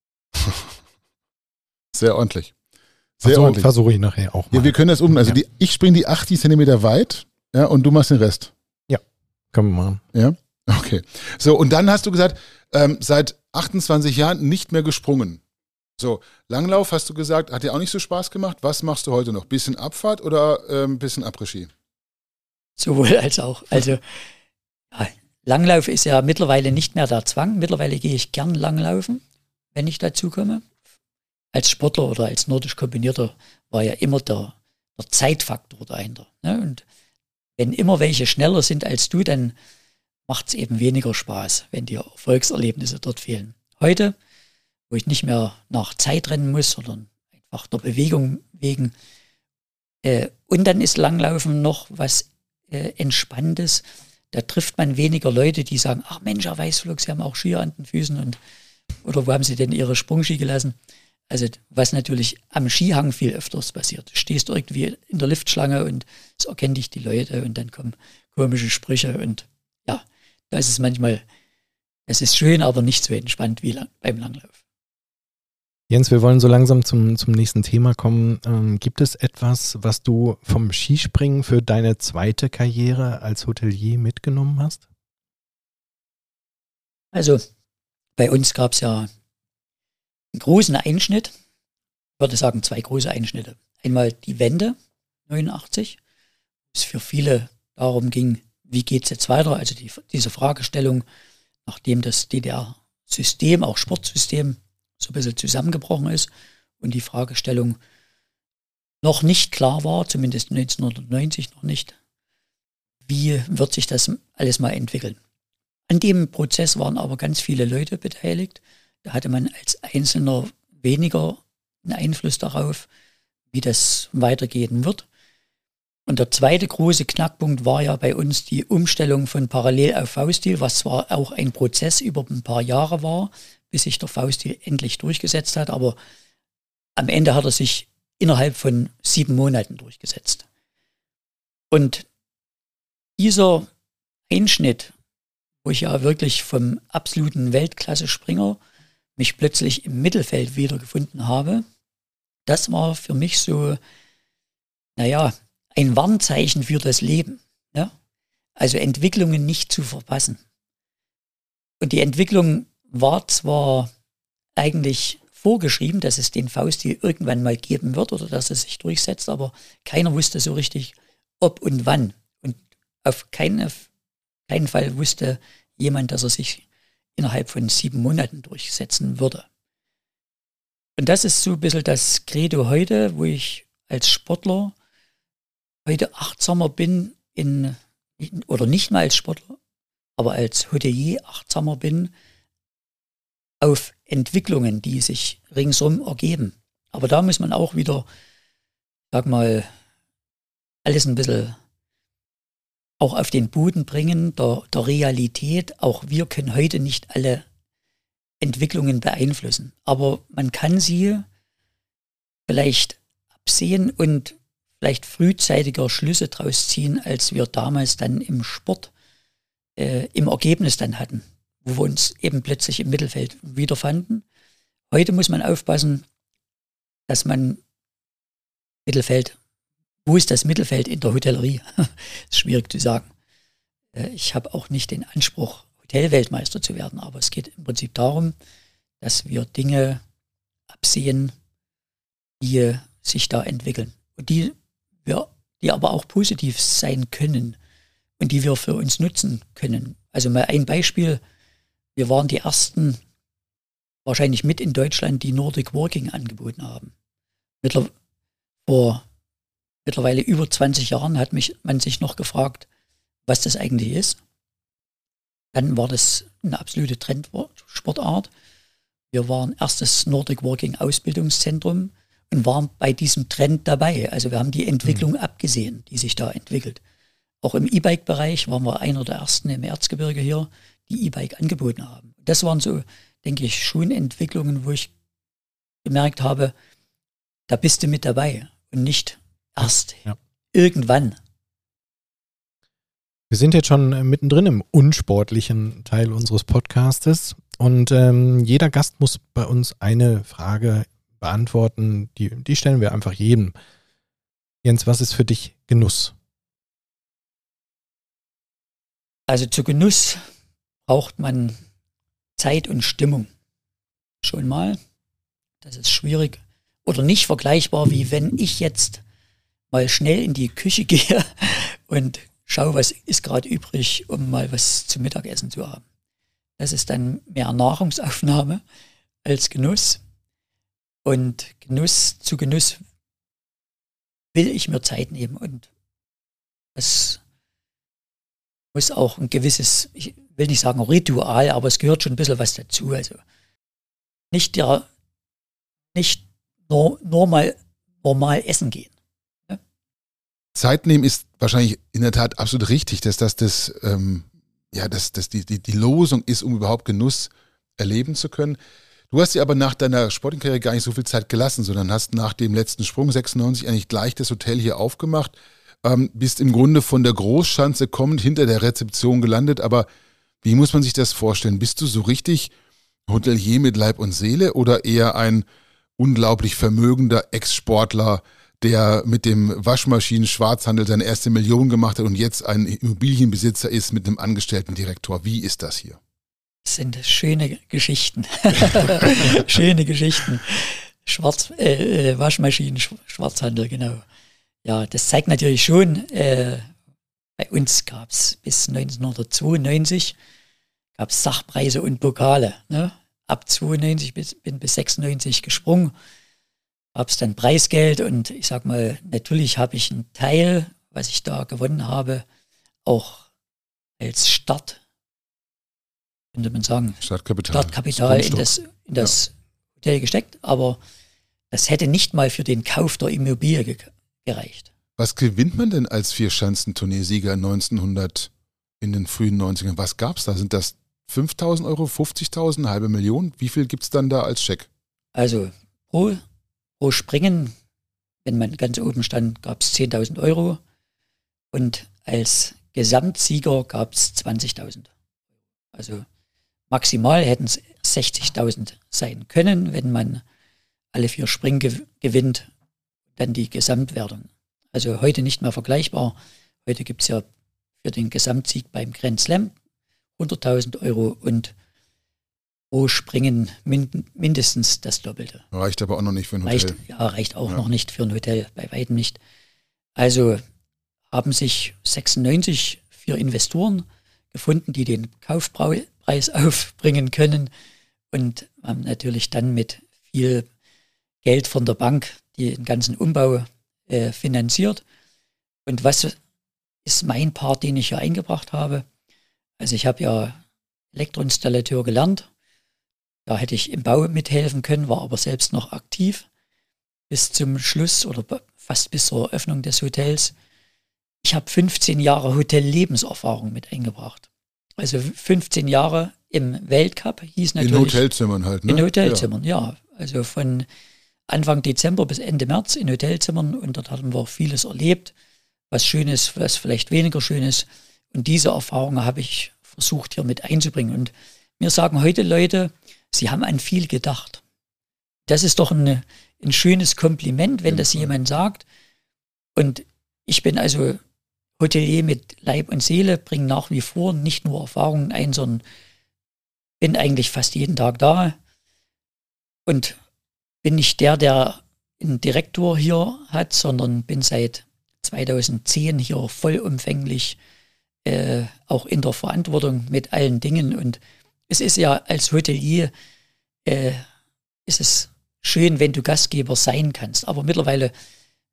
Speaker 1: Sehr ordentlich.
Speaker 3: Versuche ich nachher auch mal.
Speaker 1: Ja, wir können das also ich springe die 80 Zentimeter weit, ja, und du machst den Rest.
Speaker 3: Ja, können wir machen.
Speaker 1: Ja, okay. So, und dann hast du gesagt, seit 28 Jahren nicht mehr gesprungen. So, Langlauf hast du gesagt, hat dir auch nicht so Spaß gemacht. Was machst du heute noch? Bisschen Abfahrt oder bisschen Après-Ski?
Speaker 2: Sowohl als auch. Also ja, Langlauf ist ja mittlerweile nicht mehr der Zwang. Mittlerweile gehe ich gern Langlaufen, wenn ich dazu komme. Als Sportler oder als nordisch Kombinierter war ja immer der Zeitfaktor dahinter. Ne? Und wenn immer welche schneller sind als du, dann macht es eben weniger Spaß, wenn die Erfolgserlebnisse dort fehlen. Heute, wo ich nicht mehr nach Zeit rennen muss, sondern einfach der Bewegung wegen. Und dann ist Langlaufen noch was Entspannendes. Da trifft man weniger Leute, die sagen, ach Mensch, Herr Weißflug, Sie haben auch Skier an den Füßen oder wo haben Sie denn Ihre Sprungski gelassen? Also was natürlich am Skihang viel öfters passiert. Du stehst irgendwie in der Liftschlange und es erkennen dich die Leute und dann kommen komische Sprüche und ja, da ist es manchmal, es ist schön, aber nicht so entspannt wie beim Langlauf.
Speaker 3: Jens, wir wollen so langsam zum nächsten Thema kommen. Gibt es etwas, was du vom Skispringen für deine zweite Karriere als Hotelier mitgenommen hast?
Speaker 2: Also bei uns gab es ja einen großen Einschnitt, ich würde sagen 2 große Einschnitte. Einmal die Wende 89, wo es für viele darum ging, wie geht es jetzt weiter, also diese Fragestellung, nachdem das DDR-System, auch Sportsystem, so ein bisschen zusammengebrochen ist und die Fragestellung noch nicht klar war, zumindest 1990 noch nicht, wie wird sich das alles mal entwickeln. An dem Prozess waren aber ganz viele Leute beteiligt. Da hatte man als Einzelner weniger einen Einfluss darauf, wie das weitergehen wird. Und der zweite große Knackpunkt war ja bei uns die Umstellung von Parallel auf V-Stil, was zwar auch ein Prozess über ein paar Jahre war, bis sich der V-Stil endlich durchgesetzt hat, aber am Ende hat er sich innerhalb von 7 Monaten durchgesetzt. Und dieser Einschnitt, wo ich ja wirklich vom absoluten Weltklasse-Springer mich plötzlich im Mittelfeld wiedergefunden habe, das war für mich so, ein Warnzeichen für das Leben. Ja? Also Entwicklungen nicht zu verpassen. Und die Entwicklung war zwar eigentlich vorgeschrieben, dass es den V-Stil irgendwann mal geben wird oder dass es sich durchsetzt, aber keiner wusste so richtig, ob und wann. Und auf keinen Fall wusste jemand, dass er sich innerhalb von 7 Monaten durchsetzen würde. Und das ist so ein bisschen das Credo heute, wo ich als Sportler heute achtsamer bin, oder nicht mal als Sportler, aber als Hotelier achtsamer bin auf Entwicklungen, die sich ringsum ergeben. Aber da muss man auch wieder, alles ein bisschen auch auf den Boden bringen, der Realität. Auch wir können heute nicht alle Entwicklungen beeinflussen. Aber man kann sie vielleicht absehen und vielleicht frühzeitiger Schlüsse daraus ziehen, als wir damals dann im Sport im Ergebnis dann hatten, wo wir uns eben plötzlich im Mittelfeld wiederfanden. Heute muss man aufpassen, dass man wo ist das Mittelfeld in der Hotellerie? Das ist schwierig zu sagen. Ich habe auch nicht den Anspruch, Hotelweltmeister zu werden, aber es geht im Prinzip darum, dass wir Dinge absehen, die sich da entwickeln und die aber auch positiv sein können und die wir für uns nutzen können. Also mal ein Beispiel, wir waren die ersten, wahrscheinlich mit in Deutschland, die Nordic Walking angeboten haben. Vor mittlerweile über 20 Jahren hat man sich noch gefragt, was das eigentlich ist. Dann war das eine absolute Trendsportart. Wir waren erstes Nordic Walking Ausbildungszentrum und waren bei diesem Trend dabei. Also wir haben die Entwicklung abgesehen, die sich da entwickelt. Auch im E-Bike-Bereich waren wir einer der ersten im Erzgebirge hier, die E-Bike angeboten haben. Das waren so, denke ich, schon Entwicklungen, wo ich gemerkt habe, da bist du mit dabei und nicht erst irgendwann.
Speaker 3: Wir sind jetzt schon mittendrin im unsportlichen Teil unseres Podcastes und jeder Gast muss bei uns eine Frage beantworten, die stellen wir einfach jedem. Jens, was ist für dich Genuss?
Speaker 2: Also zu Genuss braucht man Zeit und Stimmung. Schon mal. Das ist schwierig oder nicht vergleichbar, wie wenn ich jetzt mal schnell in die Küche gehe und schaue, was ist gerade übrig, um mal was zum Mittagessen zu haben. Das ist dann mehr Nahrungsaufnahme als Genuss. Und zu Genuss will ich mir Zeit nehmen. Und das muss auch ein gewisses, ich will nicht sagen Ritual, aber es gehört schon ein bisschen was dazu. Also nicht nur mal normal essen gehen. Ja?
Speaker 1: Zeit nehmen ist wahrscheinlich in der Tat absolut richtig, dass das die Losung ist, um überhaupt Genuss erleben zu können. Du hast dir aber nach deiner Sportkarriere gar nicht so viel Zeit gelassen, sondern hast nach dem letzten Sprung 96 eigentlich gleich das Hotel hier aufgemacht, bist im Grunde von der Großschanze kommend hinter der Rezeption gelandet, aber wie muss man sich das vorstellen? Bist du so richtig Hotelier mit Leib und Seele oder eher ein unglaublich vermögender Ex-Sportler, der mit dem Waschmaschinen-Schwarzhandel seine erste Million gemacht hat und jetzt ein Immobilienbesitzer ist mit einem Angestellten-Direktor? Wie ist das hier?
Speaker 2: Das sind schöne Geschichten. Schöne Geschichten. Waschmaschinen, Schwarzhandel, genau. Ja, das zeigt natürlich schon, bei uns gab es bis 1992 gab's Sachpreise und Pokale. Ne? Ab 92 bin bis 96 gesprungen, gab es dann Preisgeld und ich sag mal, natürlich habe ich einen Teil, was ich da gewonnen habe, auch als Start, könnte man sagen, Startkapital in das Hotel gesteckt, aber das hätte nicht mal für den Kauf der Immobilie gereicht.
Speaker 1: Was gewinnt man denn als Vierschanzentourneesieger 1900 in den frühen 90ern? Was gab es da? Sind das 5.000 Euro, 50.000, eine halbe Million? Wie viel gibt es dann da als Scheck?
Speaker 2: Also pro Springen, wenn man ganz oben stand, gab es 10.000 Euro und als Gesamtsieger gab es 20.000. Also maximal hätten es 60.000 sein können, wenn man alle 4 Springen gewinnt, dann die Gesamtwertung. Also heute nicht mehr vergleichbar. Heute gibt es ja für den Gesamtsieg beim Grand Slam 100.000 Euro und pro Springen mindestens das Doppelte.
Speaker 1: Reicht aber auch noch nicht für ein Hotel.
Speaker 2: Reicht auch noch nicht für ein Hotel, bei weitem nicht. Also haben sich 96 4 Investoren gefunden, die den Kaufpreis aufbringen können und haben natürlich dann mit viel Geld von der Bank den ganzen Umbau finanziert. Und was ist mein Part, den ich hier eingebracht habe? Also ich habe ja Elektroinstallateur gelernt. Da hätte ich im Bau mithelfen können, war aber selbst noch aktiv bis zum Schluss oder fast bis zur Eröffnung des Hotels. Ich habe 15 Jahre Hotellebenserfahrung mit eingebracht. Also 15 Jahre im Weltcup hieß natürlich...
Speaker 1: In Hotelzimmern halt, ne?
Speaker 2: In Hotelzimmern, ja. Also von Anfang Dezember bis Ende März in Hotelzimmern und dort hatten wir vieles erlebt, was schön ist, was vielleicht weniger schön ist. Und diese Erfahrungen habe ich versucht hier mit einzubringen. Und mir sagen heute Leute, sie haben an viel gedacht. Das ist doch ein schönes Kompliment, wenn das jemand sagt. Und ich bin also Hotelier mit Leib und Seele, bringe nach wie vor nicht nur Erfahrungen ein, sondern bin eigentlich fast jeden Tag da und bin nicht der einen Direktor hier hat, sondern bin seit 2010 hier vollumfänglich auch in der Verantwortung mit allen Dingen. Und es ist ja als Hotelier, ist es schön, wenn du Gastgeber sein kannst. Aber mittlerweile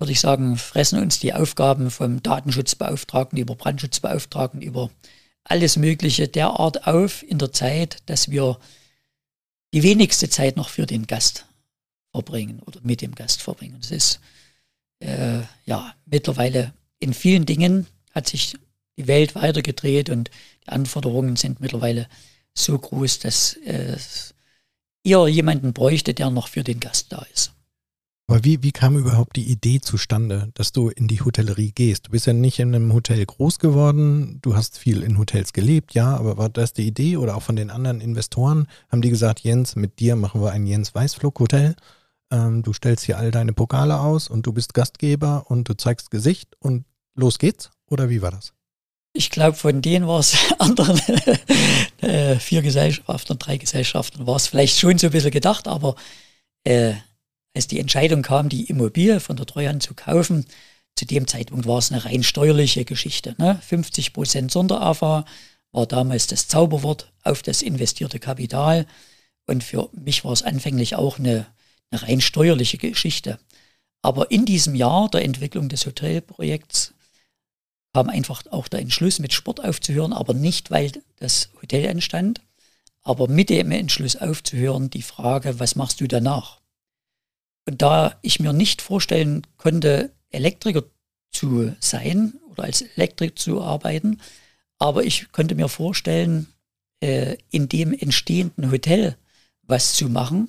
Speaker 2: würde ich sagen, fressen uns die Aufgaben vom Datenschutzbeauftragten über Brandschutzbeauftragten, über alles Mögliche derart auf in der Zeit, dass wir die wenigste Zeit noch für den Gast verbringen oder mit dem Gast verbringen. Das ist mittlerweile in vielen Dingen hat sich die Welt weitergedreht und die Anforderungen sind mittlerweile so groß, dass ihr jemanden bräuchte, der noch für den Gast da ist.
Speaker 3: Aber wie kam überhaupt die Idee zustande, dass du in die Hotellerie gehst? Du bist ja nicht in einem Hotel groß geworden, du hast viel in Hotels gelebt, ja, aber war das die Idee oder auch von den anderen Investoren? Haben die gesagt, Jens, mit dir machen wir ein Jens-Weißflug-Hotel, du stellst hier all deine Pokale aus und du bist Gastgeber und du zeigst Gesicht und los geht's? Oder wie war das?
Speaker 2: Ich glaube, von denen war es anderen 4 Gesellschaften, 3 Gesellschaften, war es vielleicht schon so ein bisschen gedacht, aber als die Entscheidung kam, die Immobilie von der Treuhand zu kaufen, zu dem Zeitpunkt war es eine rein steuerliche Geschichte. Ne? 50% Sonder-AFA war damals das Zauberwort auf das investierte Kapital und für mich war es anfänglich auch eine rein steuerliche Geschichte. Aber in diesem Jahr der Entwicklung des Hotelprojekts kam einfach auch der Entschluss, mit Sport aufzuhören, aber nicht, weil das Hotel entstand, aber mit dem Entschluss aufzuhören, die Frage, was machst du danach? Und da ich mir nicht vorstellen konnte, Elektriker zu sein oder als Elektriker zu arbeiten, aber ich konnte mir vorstellen, in dem entstehenden Hotel was zu machen,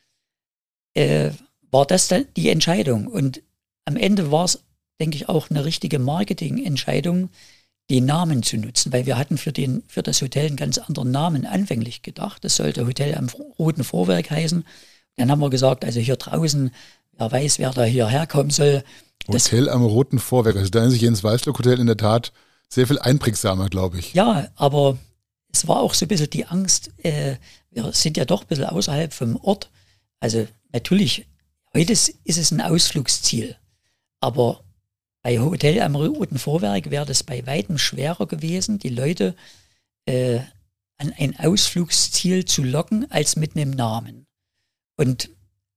Speaker 2: war das dann die Entscheidung. Und am Ende war es, denke ich, auch eine richtige Marketingentscheidung, den Namen zu nutzen, weil wir hatten für das Hotel einen ganz anderen Namen anfänglich gedacht. Das sollte Hotel am Roten Vorwerk heißen. Dann haben wir gesagt, also hier draußen, wer weiß, wer da hierher kommen soll.
Speaker 1: Hotel am Roten Vorwerk, also da ist sich Jens Weißflug Hotel in der Tat sehr viel einprägsamer, glaube ich.
Speaker 2: Ja, aber es war auch so ein bisschen die Angst, wir sind ja doch ein bisschen außerhalb vom Ort. Also natürlich, heute ist es ein Ausflugsziel, aber bei Hotel am Roten Vorwerk wäre das bei weitem schwerer gewesen, die Leute an ein Ausflugsziel zu locken, als mit einem Namen. Und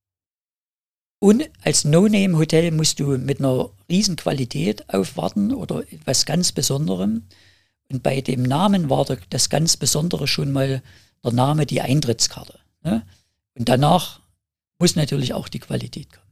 Speaker 2: als No-Name-Hotel musst du mit einer riesen Qualität aufwarten oder etwas ganz Besonderem. Und bei dem Namen war das ganz Besondere schon mal der Name, die Eintrittskarte. Ne? Und danach muss natürlich auch die Qualität kommen.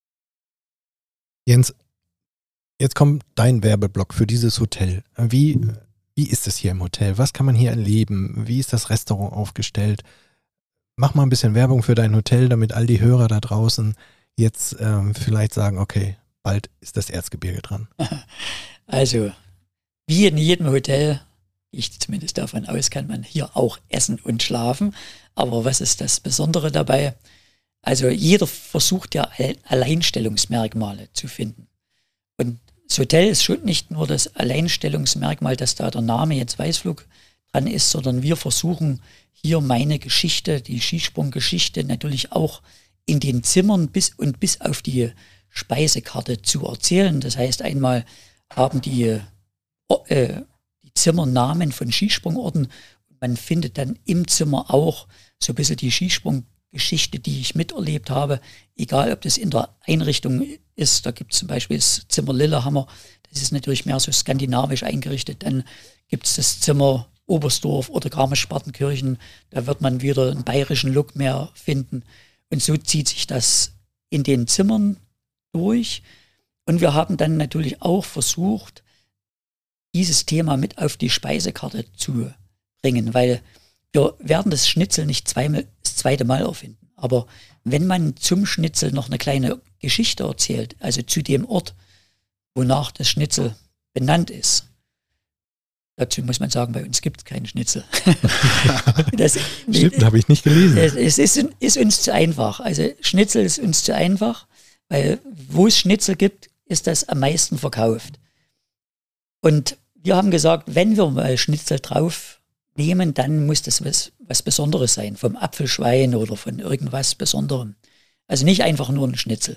Speaker 3: Jens, jetzt kommt dein Werbeblock für dieses Hotel. Wie ist es hier im Hotel? Was kann man hier erleben? Wie ist das Restaurant aufgestellt? Mach mal ein bisschen Werbung für dein Hotel, damit all die Hörer da draußen jetzt vielleicht sagen, okay, bald ist das Erzgebirge dran.
Speaker 2: Also, wie in jedem Hotel, ich zumindest davon aus, kann man hier auch essen und schlafen. Aber was ist das Besondere dabei? Also jeder versucht ja Alleinstellungsmerkmale zu finden. Und das Hotel ist schon nicht nur das Alleinstellungsmerkmal, dass da der Name jetzt Weißflug dran ist, sondern wir versuchen hier meine Geschichte, die Skisprunggeschichte natürlich auch in den Zimmern bis auf die Speisekarte zu erzählen. Das heißt, einmal haben die Zimmer Namen von Skisprungorten. Man findet dann im Zimmer auch so ein bisschen die Skisprunggeschichte, die ich miterlebt habe, egal ob das in der Einrichtung ist. Da gibt es zum Beispiel das Zimmer Lillehammer, das ist natürlich mehr so skandinavisch eingerichtet. Dann gibt es das Zimmer Oberstdorf oder Garmisch-Partenkirchen, da wird man wieder einen bayerischen Look mehr finden. Und so zieht sich das in den Zimmern durch. Und wir haben dann natürlich auch versucht, dieses Thema mit auf die Speisekarte zu bringen, weil wir werden das Schnitzel nicht das zweite Mal erfinden. Aber wenn man zum Schnitzel noch eine kleine Geschichte erzählt, also zu dem Ort, wonach das Schnitzel benannt ist, dazu muss man sagen, bei uns gibt es keinen Schnitzel.
Speaker 3: Stimmt, habe ich nicht gelesen.
Speaker 2: Es ist uns zu einfach. Also Schnitzel ist uns zu einfach, weil wo es Schnitzel gibt, ist das am meisten verkauft. Und wir haben gesagt, wenn wir mal Schnitzel drauf nehmen, dann muss das was Besonderes sein, vom Apfelschwein oder von irgendwas Besonderem. Also nicht einfach nur ein Schnitzel.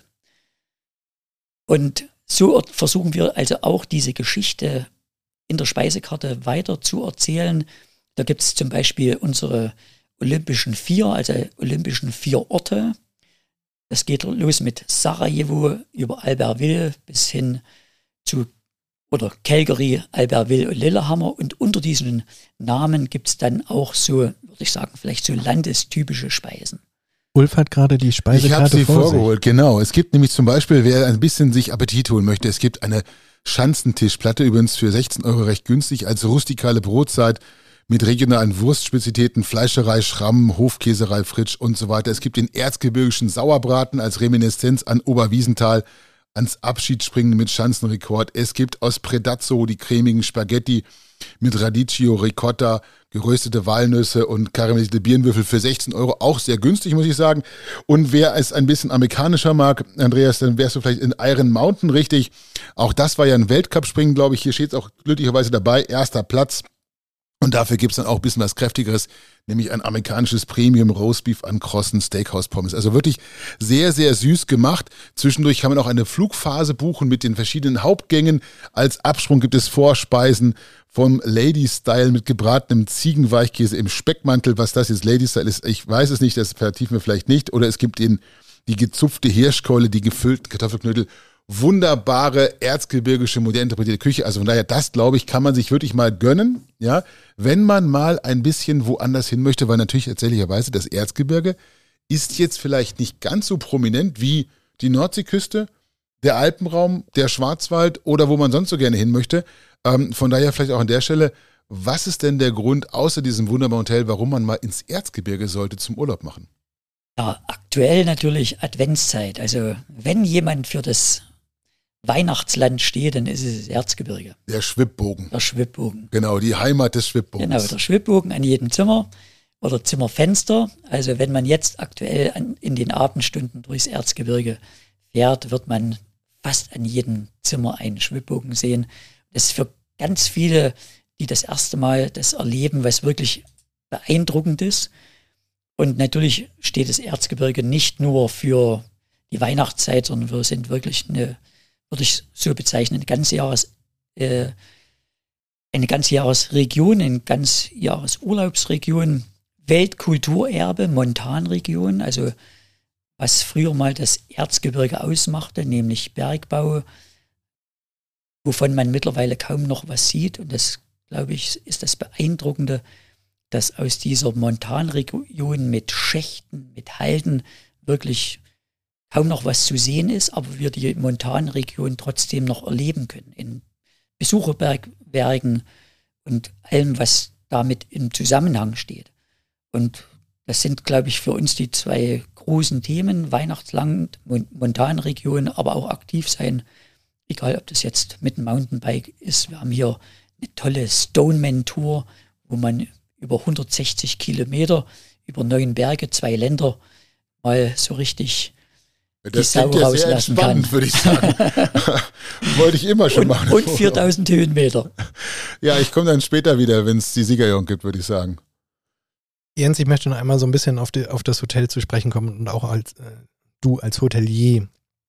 Speaker 2: Und so versuchen wir also auch diese Geschichte in der Speisekarte weiter zu erzählen. Da gibt es zum Beispiel unsere Olympischen 4, also Olympischen 4 Orte. Das geht los mit Sarajevo über Albertville bis hin zu oder Calgary, Albertville und Lillehammer. Und unter diesen Namen gibt es dann auch so, würde ich sagen, vielleicht so landestypische Speisen.
Speaker 3: Ulf hat gerade die Speisekarte
Speaker 1: Ich habe sie
Speaker 3: vor
Speaker 1: vorgeholt, genau. Es gibt nämlich zum Beispiel, wer ein bisschen sich Appetit holen möchte, es gibt eine Schanzentischplatte, übrigens für 16 € recht günstig, als rustikale Brotzeit mit regionalen Wurstspezialitäten, Fleischerei Schramm, Hofkäserei Fritsch und so weiter. Es gibt den erzgebirgischen Sauerbraten als Reminiszenz an Oberwiesenthal, ans Abschiedsspringen mit Schanzenrekord. Es gibt aus Predazzo die cremigen Spaghetti mit Radicchio, Ricotta, geröstete Walnüsse und karamellisierte Birnenwürfel für 16 €. Auch sehr günstig, muss ich sagen. Und wer es ein bisschen amerikanischer mag, Andreas, dann wärst du vielleicht in Iron Mountain richtig. Auch das war ja ein Weltcup-Springen, glaube ich. Hier steht es auch glücklicherweise dabei. 1. Platz. Und dafür gibt es dann auch ein bisschen was Kräftigeres, nämlich ein amerikanisches Premium Roastbeef an Crossen Steakhouse Pommes. Also wirklich sehr, sehr süß gemacht. Zwischendurch kann man auch eine Flugphase buchen mit den verschiedenen Hauptgängen. Als Absprung gibt es Vorspeisen vom Lady Style mit gebratenem Ziegenweichkäse im Speckmantel. Was das jetzt Lady Style ist, ich weiß es nicht, das vertiefen wir vielleicht nicht. Oder es gibt die gezupfte Hirschkeule, die gefüllten Kartoffelknödel. Wunderbare erzgebirgische, modern interpretierte Küche. Also von daher, das, glaube ich, kann man sich wirklich mal gönnen, ja, wenn man mal ein bisschen woanders hin möchte, weil natürlich ehrlicherweise das Erzgebirge ist jetzt vielleicht nicht ganz so prominent wie die Nordseeküste, der Alpenraum, der Schwarzwald oder wo man sonst so gerne hin möchte. Von daher vielleicht auch an der Stelle, was ist denn der Grund außer diesem wunderbaren Hotel, warum man mal ins Erzgebirge sollte zum Urlaub machen?
Speaker 2: Ja, aktuell natürlich Adventszeit. Also wenn jemand für das Weihnachtsland steht, dann ist es das Erzgebirge.
Speaker 1: Der Schwibbogen.
Speaker 2: Der Schwibbogen.
Speaker 1: Genau, die Heimat des Schwibbogens.
Speaker 2: Genau, der Schwibbogen an jedem Zimmer oder Zimmerfenster. Also wenn man jetzt aktuell in den Abendstunden durchs Erzgebirge fährt, wird man fast an jedem Zimmer einen Schwibbogen sehen. Das ist für ganz viele, die das erste Mal das erleben, was wirklich beeindruckend ist. Und natürlich steht das Erzgebirge nicht nur für die Weihnachtszeit, sondern wir sind wirklich würde ich so bezeichnen, eine Ganzjahresregion, eine Ganzjahresurlaubsregion, Weltkulturerbe, Montanregion, also was früher mal das Erzgebirge ausmachte, nämlich Bergbau, wovon man mittlerweile kaum noch was sieht. Und das, glaube ich, ist das Beeindruckende, dass aus dieser Montanregion mit Schächten, mit Halden wirklich kaum noch was zu sehen ist, aber wir die Montanregion trotzdem noch erleben können. In Besucherbergwerken und allem, was damit im Zusammenhang steht. Und das sind, glaube ich, für uns die zwei großen Themen, Weihnachtsland, Montanregion, aber auch aktiv sein, egal ob das jetzt mit dem Mountainbike ist. Wir haben hier eine tolle Stoneman-Tour, wo man über 160 Kilometer, über 9 Berge, 2 Länder mal so richtig
Speaker 1: das klingt ja sehr entspannt, würde ich sagen. Wollte ich immer schon machen.
Speaker 2: Und 4000 Höhenmeter.
Speaker 1: Ja, ich komme dann später wieder, wenn es die Siegerjagd gibt, würde ich sagen.
Speaker 3: Jens, ich möchte noch einmal so ein bisschen auf das Hotel zu sprechen kommen und auch du als Hotelier.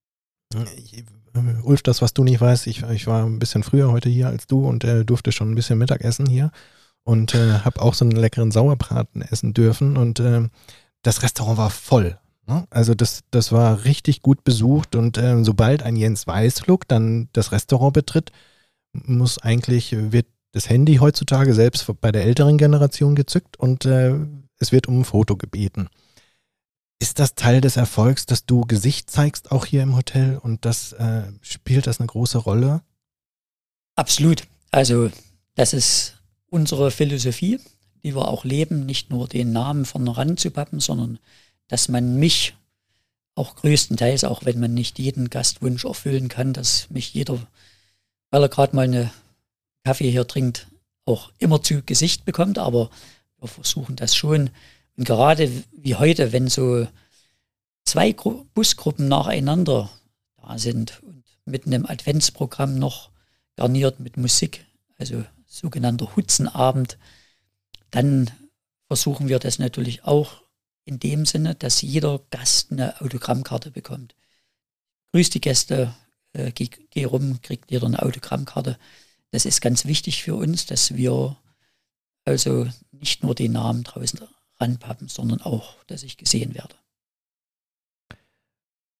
Speaker 3: Ulf, das, was du nicht weißt, ich war ein bisschen früher heute hier als du und durfte schon ein bisschen Mittagessen hier und habe auch so einen leckeren Sauerbraten essen dürfen und das Restaurant war voll. Also das war richtig gut besucht und sobald ein Jens Weißflug dann das Restaurant betritt, wird das Handy heutzutage selbst bei der älteren Generation gezückt und es wird um ein Foto gebeten. Ist das Teil des Erfolgs, dass du Gesicht zeigst auch hier im Hotel und spielt das eine große Rolle?
Speaker 2: Absolut. Also das ist unsere Philosophie, die wir auch leben, nicht nur den Namen vorne ranzupappen, sondern dass man mich auch größtenteils, auch wenn man nicht jeden Gastwunsch erfüllen kann, dass mich jeder, weil er gerade mal eine Kaffee hier trinkt, auch immer zu Gesicht bekommt, aber wir versuchen das schon. Und gerade wie heute, wenn so 2 Busgruppen nacheinander da sind und mit einem Adventsprogramm noch garniert mit Musik, also sogenannter Hutzenabend, dann versuchen wir das natürlich auch in dem Sinne, dass jeder Gast eine Autogrammkarte bekommt. Grüß die Gäste, geh rum, kriegt jeder eine Autogrammkarte. Das ist ganz wichtig für uns, dass wir also nicht nur den Namen draußen ranpappen, sondern auch, dass ich gesehen werde.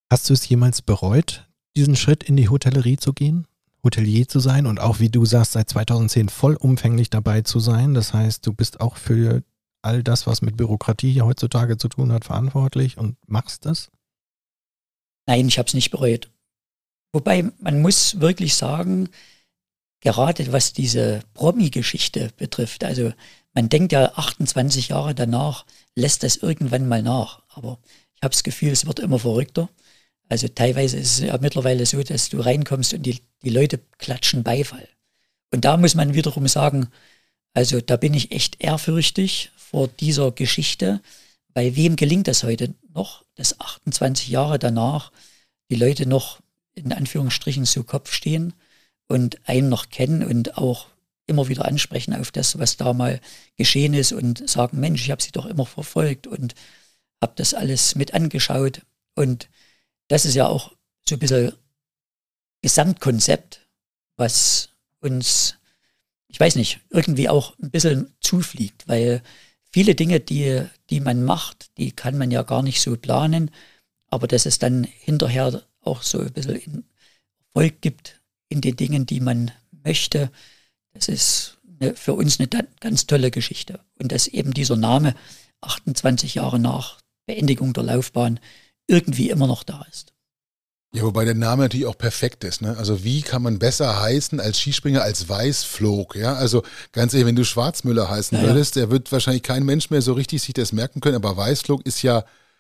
Speaker 3: Hast du es jemals bereut, diesen Schritt in die Hotellerie zu gehen? Hotelier zu sein und auch, wie du sagst, seit 2010 vollumfänglich dabei zu sein. Das heißt, du bist auch für all das, was mit Bürokratie hier heutzutage zu tun hat, verantwortlich und machst das?
Speaker 2: Nein, ich habe es nicht bereut. Wobei, man muss wirklich sagen, gerade was diese Promi-Geschichte betrifft, also man denkt ja 28 Jahre danach, lässt das irgendwann mal nach. Aber ich habe das Gefühl, es wird immer verrückter. Also teilweise ist es ja mittlerweile so, dass du reinkommst und die Leute klatschen Beifall. Und da muss man wiederum sagen, also da bin ich echt ehrfürchtig vor dieser Geschichte, weil wem gelingt das heute noch, dass 28 Jahre danach die Leute noch in Anführungsstrichen zu Kopf stehen und einen noch kennen und auch immer wieder ansprechen auf das, was da mal geschehen ist und sagen, Mensch, ich habe sie doch immer verfolgt und habe das alles mit angeschaut. Und das ist ja auch so ein bisschen Gesamtkonzept, was uns, ich weiß nicht, irgendwie auch ein bisschen zufliegt, weil viele Dinge, die man macht, die kann man ja gar nicht so planen, aber dass es dann hinterher auch so ein bisschen Erfolg gibt in den Dingen, die man möchte, das ist für uns eine ganz tolle Geschichte. Und dass eben dieser Name 28 Jahre nach Beendigung der Laufbahn irgendwie immer noch da ist.
Speaker 1: Ja, wobei der Name natürlich auch perfekt ist, ne? Also wie kann man besser heißen als Skispringer als Weißflog, ja? Also ganz ehrlich, wenn du Schwarzmüller heißen würdest, der wird wahrscheinlich kein Mensch mehr so richtig sich das merken können, aber Weißflog ist ja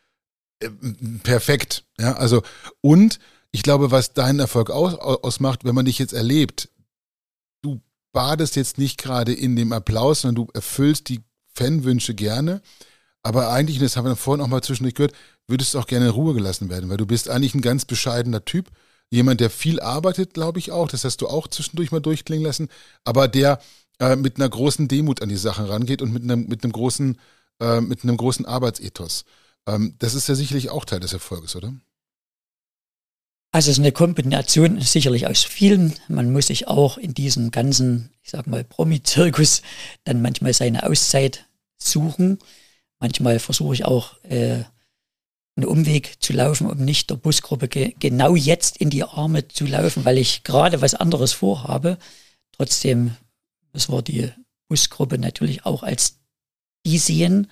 Speaker 1: perfekt, ja? Also und ich glaube, was deinen Erfolg ausmacht, wenn man dich jetzt erlebt, du badest jetzt nicht gerade in dem Applaus, sondern du erfüllst die Fanwünsche gerne. Aber eigentlich, und das haben wir vorhin auch mal zwischendurch gehört, würdest du auch gerne in Ruhe gelassen werden, weil du bist eigentlich ein ganz bescheidener Typ. Jemand, der viel arbeitet, glaube ich auch, das hast du auch zwischendurch mal durchklingen lassen, aber der mit einer großen Demut an die Sachen rangeht und mit einem großen Arbeitsethos. Das ist ja sicherlich auch Teil des Erfolges, oder?
Speaker 2: Also es ist eine Kombination sicherlich aus vielen. Man muss sich auch in diesem ganzen, ich sag mal, Promi-Zirkus dann manchmal seine Auszeit suchen. Manchmal versuche ich auch einen Umweg zu laufen, um nicht der Busgruppe genau jetzt in die Arme zu laufen, weil ich gerade was anderes vorhabe. Trotzdem müssen wir die Busgruppe natürlich auch als die sehen,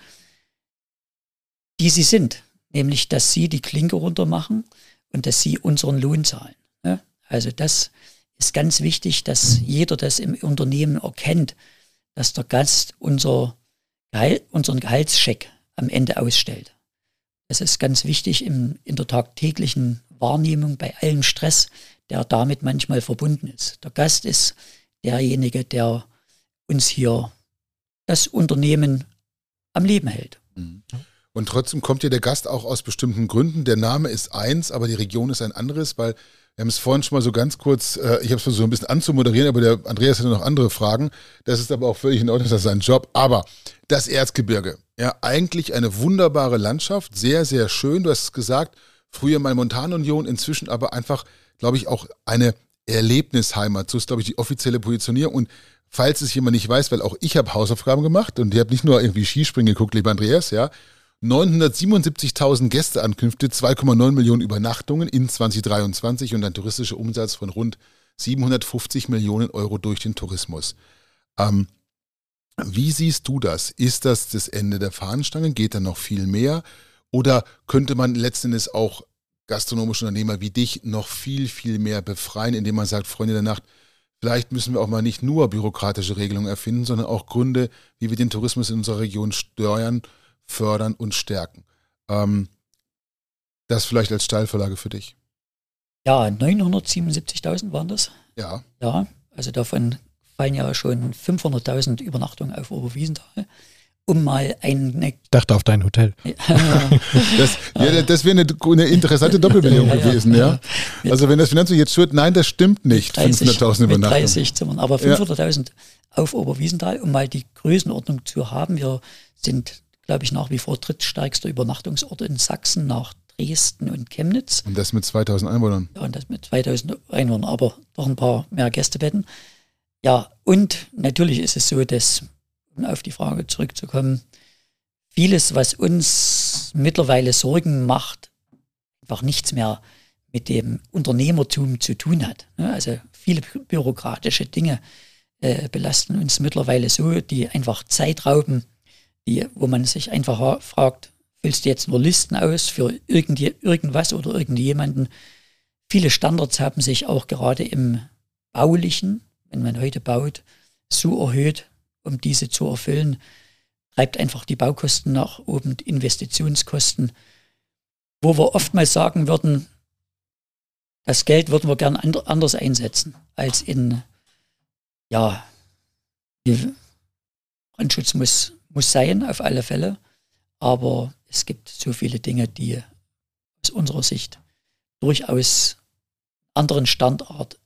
Speaker 2: die sie sind. Nämlich, dass sie die Klinke runter machen und dass sie unseren Lohn zahlen. Ne? Also das ist ganz wichtig, dass jeder das im Unternehmen erkennt, dass der Gast unseren Gehaltscheck am Ende ausstellt. Das ist ganz wichtig in der tagtäglichen Wahrnehmung bei allem Stress, der damit manchmal verbunden ist. Der Gast ist derjenige, der uns hier das Unternehmen am Leben hält.
Speaker 1: Und trotzdem kommt ja der Gast auch aus bestimmten Gründen. Der Name ist eins, aber die Region ist ein anderes, weil wir haben es vorhin schon mal so ganz kurz, ich habe es versucht so ein bisschen anzumoderieren, aber der Andreas hatte noch andere Fragen. Das ist aber auch völlig in Ordnung, das ist sein Job. Aber das Erzgebirge, ja, eigentlich eine wunderbare Landschaft, sehr, sehr schön. Du hast es gesagt, früher mal Montanunion, inzwischen aber einfach, glaube ich, auch eine Erlebnisheimat. So ist, glaube ich, die offizielle Positionierung. Und falls es jemand nicht weiß, weil auch ich habe Hausaufgaben gemacht und ich habe nicht nur irgendwie Skispringen geguckt, lieber Andreas, ja, 977.000 Gästeankünfte, 2,9 Millionen Übernachtungen in 2023 und ein touristischer Umsatz von rund 750 Millionen Euro durch den Tourismus. Wie siehst du das? Ist das Ende der Fahnenstange? Geht da noch viel mehr? Oder könnte man letzten Endes auch gastronomische Unternehmer wie dich noch viel, viel mehr befreien, indem man sagt, Freunde der Nacht, vielleicht müssen wir auch mal nicht nur bürokratische Regelungen erfinden, sondern auch Gründe, wie wir den Tourismus in unserer Region steuern, fördern und stärken. Das vielleicht als Steilvorlage für dich.
Speaker 2: Ja, 977.000 waren das.
Speaker 1: Ja.
Speaker 2: Ja, also davon fallen ja schon 500.000 Übernachtungen auf Oberwiesenthal. Um mal eine...
Speaker 3: Ich dachte auf dein Hotel.
Speaker 1: Das wäre eine interessante Doppelbelegung gewesen, ja. Also wenn das Finanzamt jetzt schwört, nein, das stimmt nicht, 500.000 Übernachtungen.
Speaker 2: 30 Zimmern, aber 500.000 auf Oberwiesenthal, um mal die Größenordnung zu haben. Wir sind, glaube ich, nach wie vor drittstärkster Übernachtungsort in Sachsen nach Dresden und Chemnitz.
Speaker 1: Und das mit 2.000 Einwohnern.
Speaker 2: Ja, und das mit 2.000 Einwohnern, aber doch ein paar mehr Gästebetten. Ja, und natürlich ist es so, dass, um auf die Frage zurückzukommen, vieles, was uns mittlerweile Sorgen macht, einfach nichts mehr mit dem Unternehmertum zu tun hat. Also viele bürokratische Dinge belasten uns mittlerweile so, die einfach Zeit rauben, wo man sich einfach fragt, füllst du jetzt nur Listen aus für irgendwas oder irgendjemanden? Viele Standards haben sich auch gerade im Baulichen, wenn man heute baut, so erhöht, um diese zu erfüllen, treibt einfach die Baukosten nach oben, Investitionskosten, wo wir oftmals sagen würden, das Geld würden wir gern anders einsetzen, als in, Brandschutz muss sein, auf alle Fälle, aber es gibt so viele Dinge, die aus unserer Sicht durchaus anderen Standard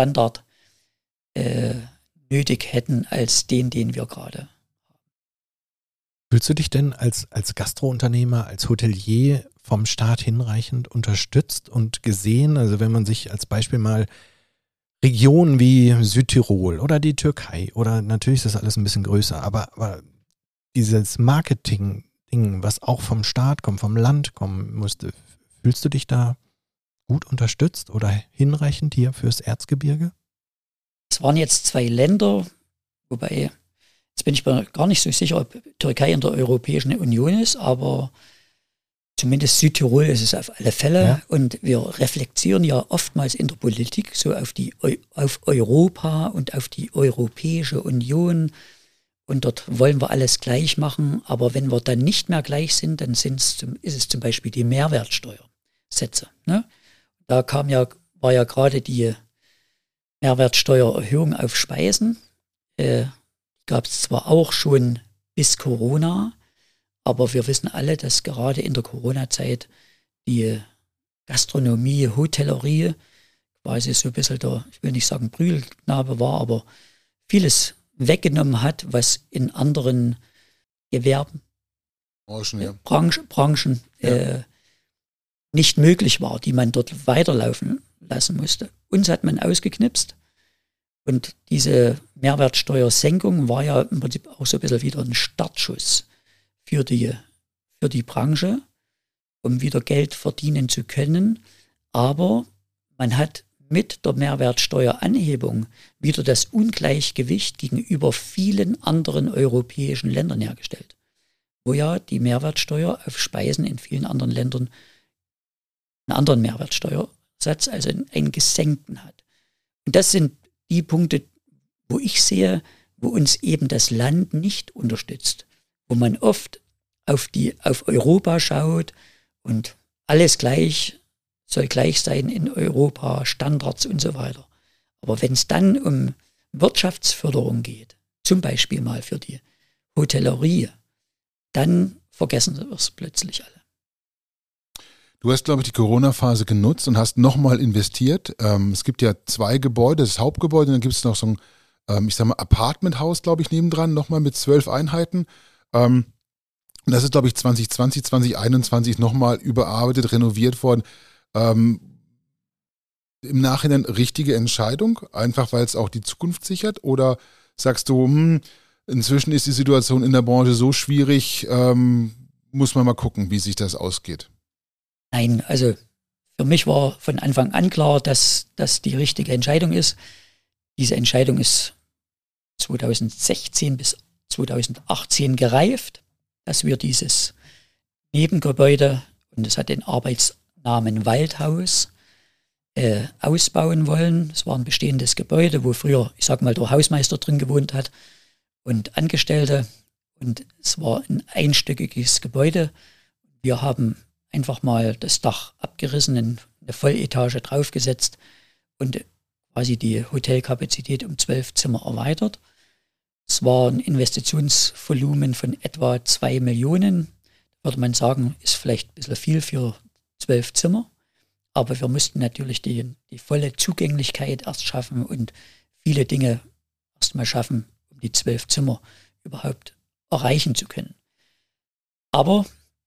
Speaker 2: nötig hätten als den wir gerade haben.
Speaker 3: Fühlst du dich denn als Gastrounternehmer, als Hotelier vom Staat hinreichend unterstützt und gesehen? Also wenn man sich als Beispiel mal Regionen wie Südtirol oder die Türkei oder natürlich ist das alles ein bisschen größer, aber dieses Marketing-Ding, was auch vom Staat kommt, vom Land kommen musste, fühlst du dich da gut unterstützt oder hinreichend hier fürs Erzgebirge?
Speaker 2: Es waren jetzt 2 Länder, wobei, jetzt bin ich mir gar nicht so sicher, ob Türkei in der Europäischen Union ist, aber zumindest Südtirol ist es auf alle Fälle. Ja. Und wir reflektieren ja oftmals in der Politik so auf Europa und auf die Europäische Union. Und dort wollen wir alles gleich machen. Aber wenn wir dann nicht mehr gleich sind, dann ist es zum Beispiel die Mehrwertsteuersätze. Ne? Da war ja gerade die Mehrwertsteuererhöhung auf Speisen. Gab es zwar auch schon bis Corona, aber wir wissen alle, dass gerade in der Corona-Zeit die Gastronomie, Hotellerie quasi so ein bisschen ich will nicht sagen Prügelknabe war, aber vieles weggenommen hat, was in anderen Gewerben, Branchen nicht möglich war, die man dort weiterlaufen lassen musste. Uns hat man ausgeknipst und diese Mehrwertsteuersenkung war ja im Prinzip auch so ein bisschen wieder ein Startschuss für die Branche, um wieder Geld verdienen zu können. Aber man hat mit der Mehrwertsteueranhebung wieder das Ungleichgewicht gegenüber vielen anderen europäischen Ländern hergestellt, wo ja die Mehrwertsteuer auf Speisen in vielen anderen Ländern einen anderen Mehrwertsteuersatz, also einen gesenkten hat. Und das sind die Punkte, wo ich sehe, wo uns eben das Land nicht unterstützt, wo man oft auf Europa schaut und alles soll gleich sein in Europa, Standards und so weiter. Aber wenn es dann um Wirtschaftsförderung geht, zum Beispiel mal für die Hotellerie, dann vergessen wir es plötzlich alle.
Speaker 1: Du hast, glaube ich, die Corona-Phase genutzt und hast nochmal investiert. Es gibt ja 2 Gebäude, das Hauptgebäude, und dann gibt es noch so ein, Apartmenthaus, glaube ich, nebendran, nochmal mit 12 Einheiten. Und das ist, glaube ich, 2020, 2021 nochmal überarbeitet, renoviert worden. Im Nachhinein richtige Entscheidung, einfach weil es auch die Zukunft sichert? Oder sagst du, inzwischen ist die Situation in der Branche so schwierig, muss man mal gucken, wie sich das ausgeht?
Speaker 2: Nein, also für mich war von Anfang an klar, dass das die richtige Entscheidung ist. Diese Entscheidung ist 2016 bis 2018 gereift, dass wir dieses Nebengebäude, und es hat den Arbeitsnamen Waldhaus, ausbauen wollen. Es war ein bestehendes Gebäude, wo früher, ich sag mal, der Hausmeister drin gewohnt hat und Angestellte. Und es war ein einstöckiges Gebäude. Wir haben einfach mal das Dach abgerissen, eine Volletage draufgesetzt und quasi die Hotelkapazität um 12 Zimmer erweitert. Es war ein Investitionsvolumen von etwa 2 Millionen. Würde man sagen, ist vielleicht ein bisschen viel für 12 Zimmer. Aber wir mussten natürlich die volle Zugänglichkeit erst schaffen und viele Dinge erst mal schaffen, um die 12 Zimmer überhaupt erreichen zu können. Aber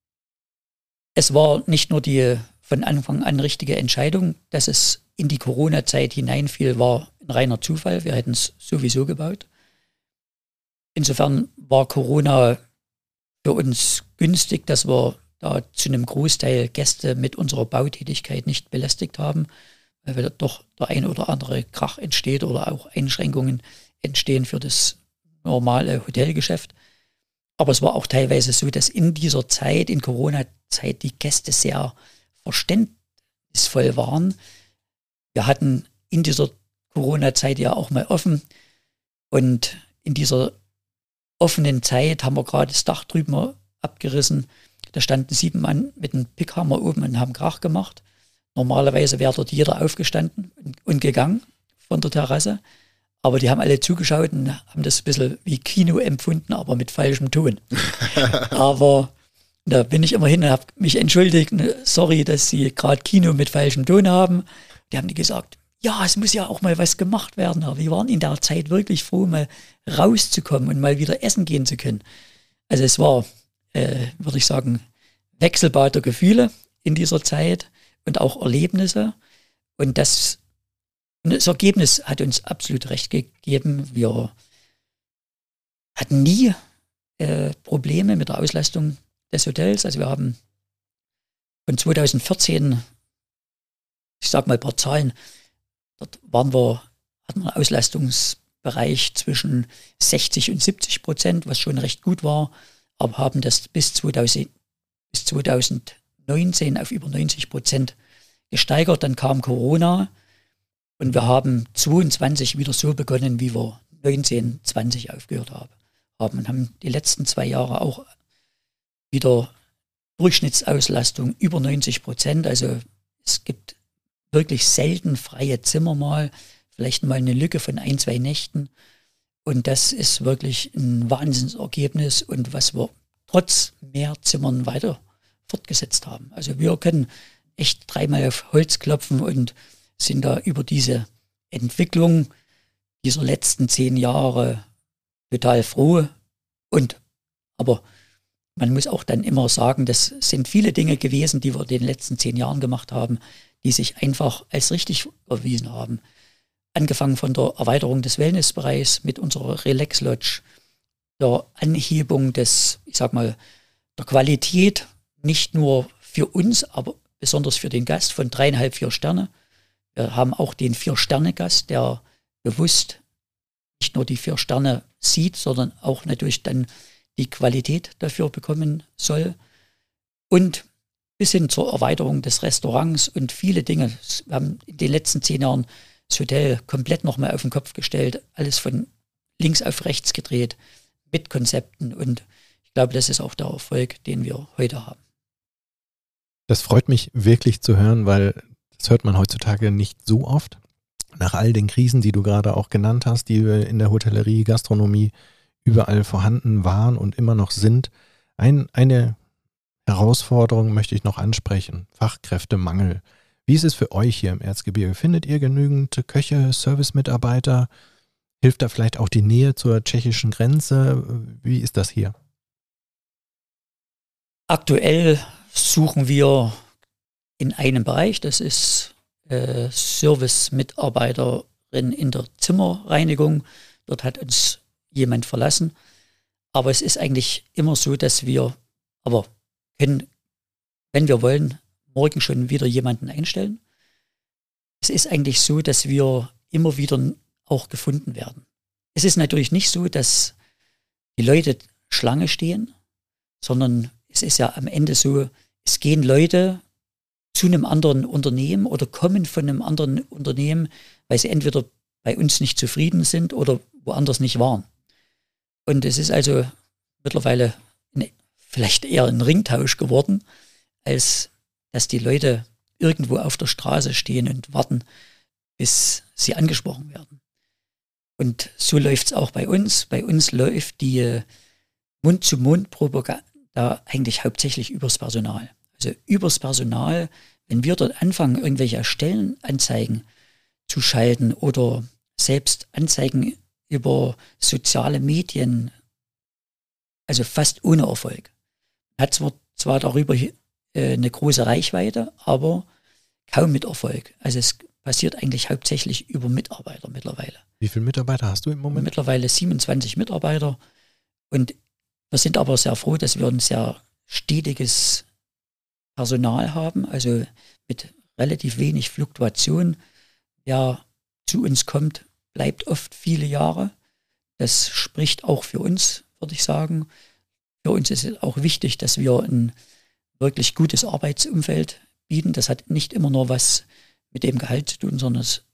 Speaker 2: es war nicht nur die von Anfang an richtige Entscheidung, dass es in die Corona-Zeit hineinfiel, war ein reiner Zufall. Wir hätten es sowieso gebaut. Insofern war Corona für uns günstig, dass wir da zu einem Großteil Gäste mit unserer Bautätigkeit nicht belästigt haben, weil wir doch der ein oder andere Krach entsteht oder auch Einschränkungen entstehen für das normale Hotelgeschäft. Aber es war auch teilweise so, dass in dieser Zeit, in Corona-Zeit, die Gäste sehr verständnisvoll waren. Wir hatten in dieser Corona-Zeit ja auch mal offen und in dieser offenen Zeit haben wir gerade das Dach drüben abgerissen. Da standen 7 Mann mit einem Pickhammer oben und haben Krach gemacht. Normalerweise wäre dort jeder aufgestanden und gegangen von der Terrasse. Aber die haben alle zugeschaut und haben das ein bisschen wie Kino empfunden, aber mit falschem Ton. Aber da bin ich immer hin und habe mich entschuldigt. Sorry, dass Sie gerade Kino mit falschem Ton haben. Die haben gesagt, ja, es muss ja auch mal was gemacht werden. Aber wir waren in der Zeit wirklich froh, mal rauszukommen und mal wieder essen gehen zu können. Also es war, würde ich sagen, Wechselbad der Gefühle in dieser Zeit und auch Erlebnisse. Und das Ergebnis hat uns absolut recht gegeben. Wir hatten nie Probleme mit der Auslastung des Hotels. Also wir haben von 2014, ich sage mal ein paar Zahlen, dort hatten wir einen Auslastungsbereich zwischen 60% und 70%, was schon recht gut war, aber haben das bis 2019 auf über 90% gesteigert. Dann kam Corona und wir haben 22 wieder so begonnen, wie wir 19, 20 aufgehört haben. Und haben die letzten 2 Jahre auch wieder Durchschnittsauslastung über 90%. Also es gibt wirklich selten freie Zimmer mal, vielleicht mal eine Lücke von 1, 2 Nächten. Und das ist wirklich ein Wahnsinnsergebnis und was wir trotz mehr Zimmern weiter fortgesetzt haben. Also wir können echt 3-mal auf Holz klopfen und sind da über diese Entwicklung dieser letzten 10 Jahre total froh. Aber man muss auch dann immer sagen, das sind viele Dinge gewesen, die wir in den letzten 10 Jahren gemacht haben, die sich einfach als richtig erwiesen haben. Angefangen von der Erweiterung des Wellnessbereichs mit unserer Relax Lodge, der Anhebung des, ich sag mal, der Qualität, nicht nur für uns, aber besonders für den Gast von 3,5, 4 Sterne. Wir haben auch den 4-Sterne-Gast, der bewusst nicht nur die 4 Sterne sieht, sondern auch natürlich dann die Qualität dafür bekommen soll. Und bis hin zur Erweiterung des Restaurants und viele Dinge. Wir haben in den letzten 10 Jahren das Hotel komplett nochmal auf den Kopf gestellt, alles von links auf rechts gedreht, mit Konzepten. Und ich glaube, das ist auch der Erfolg, den wir heute haben.
Speaker 3: Das freut mich wirklich zu hören, weil das hört man heutzutage nicht so oft. Nach all den Krisen, die du gerade auch genannt hast, die in der Hotellerie, Gastronomie überall vorhanden waren und immer noch sind. Eine Herausforderung möchte ich noch ansprechen: Fachkräftemangel. Wie ist es für euch hier im Erzgebirge? Findet ihr genügend Köche, Servicemitarbeiter? Hilft da vielleicht auch die Nähe zur tschechischen Grenze? Wie ist das hier?
Speaker 2: Aktuell suchen wir in einem Bereich, das ist Service-Mitarbeiterin in der Zimmerreinigung. Dort hat uns jemand verlassen. Aber es ist eigentlich immer so, dass wir können, wenn wir wollen, morgen schon wieder jemanden einstellen. Es ist eigentlich so, dass wir immer wieder auch gefunden werden. Es ist natürlich nicht so, dass die Leute Schlange stehen, sondern es ist ja am Ende so, es gehen Leute zu einem anderen Unternehmen oder kommen von einem anderen Unternehmen, weil sie entweder bei uns nicht zufrieden sind oder woanders nicht waren. Und es ist also mittlerweile vielleicht eher ein Ringtausch geworden, als dass die Leute irgendwo auf der Straße stehen und warten, bis sie angesprochen werden. Und so läuft es auch bei uns. Bei uns läuft die Mund-zu-Mund-Propaganda eigentlich hauptsächlich übers Personal. Also übers Personal, wenn wir dort anfangen, irgendwelche Stellenanzeigen zu schalten oder selbst Anzeigen über soziale Medien, also fast ohne Erfolg. Hat zwar darüber eine große Reichweite, aber kaum mit Erfolg. Also es passiert eigentlich hauptsächlich über Mitarbeiter mittlerweile.
Speaker 3: Wie viele Mitarbeiter hast du im Moment?
Speaker 2: Mittlerweile 27 Mitarbeiter. Und wir sind aber sehr froh, dass wir ein sehr stetiges Personal haben, also mit relativ wenig Fluktuation. Wer zu uns kommt, bleibt oft viele Jahre. Das spricht auch für uns, würde ich sagen. Für uns ist es auch wichtig, dass wir ein wirklich gutes Arbeitsumfeld bieten. Das hat nicht immer nur was mit dem Gehalt zu tun, sondern es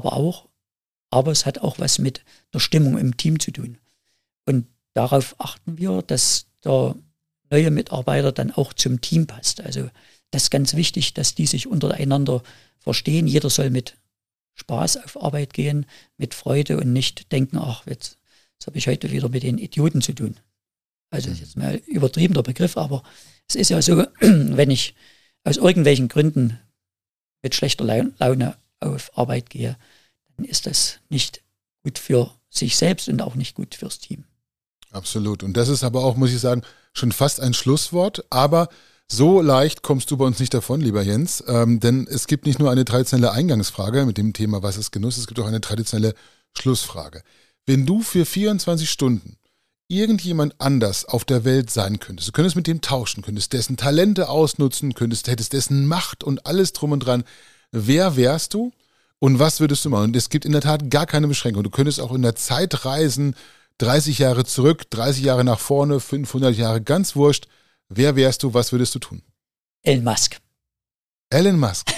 Speaker 2: hat auch was mit der Stimmung im Team zu tun. Und darauf achten wir, dass der neue Mitarbeiter dann auch zum Team passt. Also das ist ganz wichtig, dass die sich untereinander verstehen. Jeder soll mit Spaß auf Arbeit gehen, mit Freude und nicht denken, ach, jetzt habe ich heute wieder mit den Idioten zu tun. Also das ist jetzt mal übertriebener Begriff, aber es ist ja so, wenn ich aus irgendwelchen Gründen mit schlechter Laune auf Arbeit gehe, dann ist das nicht gut für sich selbst und auch nicht gut fürs Team.
Speaker 1: Absolut. Und das ist aber auch, muss ich sagen, schon fast ein Schlusswort. Aber so leicht kommst du bei uns nicht davon, lieber Jens. Denn es gibt nicht nur eine traditionelle Eingangsfrage mit dem Thema, was ist Genuss, es gibt auch eine traditionelle Schlussfrage. Wenn du für 24 Stunden irgendjemand anders auf der Welt sein könntest, du könntest mit dem tauschen, könntest dessen Talente ausnutzen, hättest dessen Macht und alles drum und dran, wer wärst du und was würdest du machen? Und es gibt in der Tat gar keine Beschränkung. Du könntest auch in der Zeit reisen, 30 Jahre zurück, 30 Jahre nach vorne, 500 Jahre, ganz wurscht. Wer wärst du, was würdest du tun?
Speaker 2: Elon Musk.
Speaker 1: Elon Musk?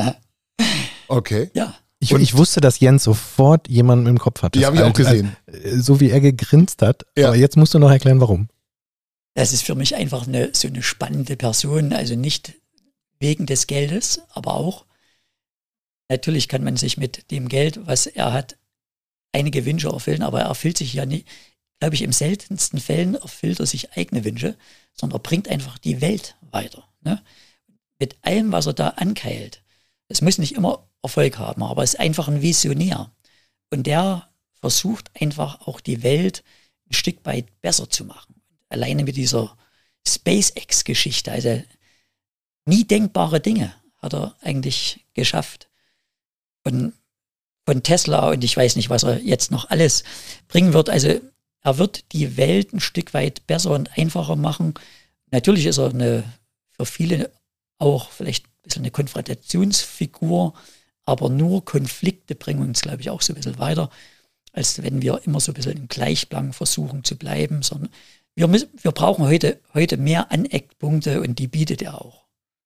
Speaker 1: Okay.
Speaker 2: Ja.
Speaker 3: Ich wusste, dass Jens sofort jemanden im Kopf hat.
Speaker 1: Die habe ich auch gesehen.
Speaker 3: So wie er gegrinst hat.
Speaker 1: Ja.
Speaker 3: Aber jetzt musst du noch erklären, warum.
Speaker 2: Das ist für mich einfach so eine spannende Person, also nicht wegen des Geldes, aber auch, natürlich kann man sich mit dem Geld, was er hat, einige Wünsche erfüllen, aber er erfüllt sich ja nicht, glaube ich, im seltensten Fällen erfüllt er sich eigene Wünsche, sondern er bringt einfach die Welt weiter. Ne? Mit allem, was er da ankeilt. Es muss nicht immer Erfolg haben, aber er ist einfach ein Visionär. Und der versucht einfach auch die Welt ein Stück weit besser zu machen. Alleine mit dieser SpaceX-Geschichte, also nie denkbare Dinge hat er eigentlich geschafft. Von Tesla und ich weiß nicht, was er jetzt noch alles bringen wird. Also er wird die Welt ein Stück weit besser und einfacher machen. Natürlich ist er für viele auch vielleicht ein bisschen eine Konfrontationsfigur, aber nur Konflikte bringen uns, glaube ich, auch so ein bisschen weiter, als wenn wir immer so ein bisschen im Gleichklang versuchen zu bleiben, sondern wir brauchen heute mehr Aneckpunkte und die bietet er auch.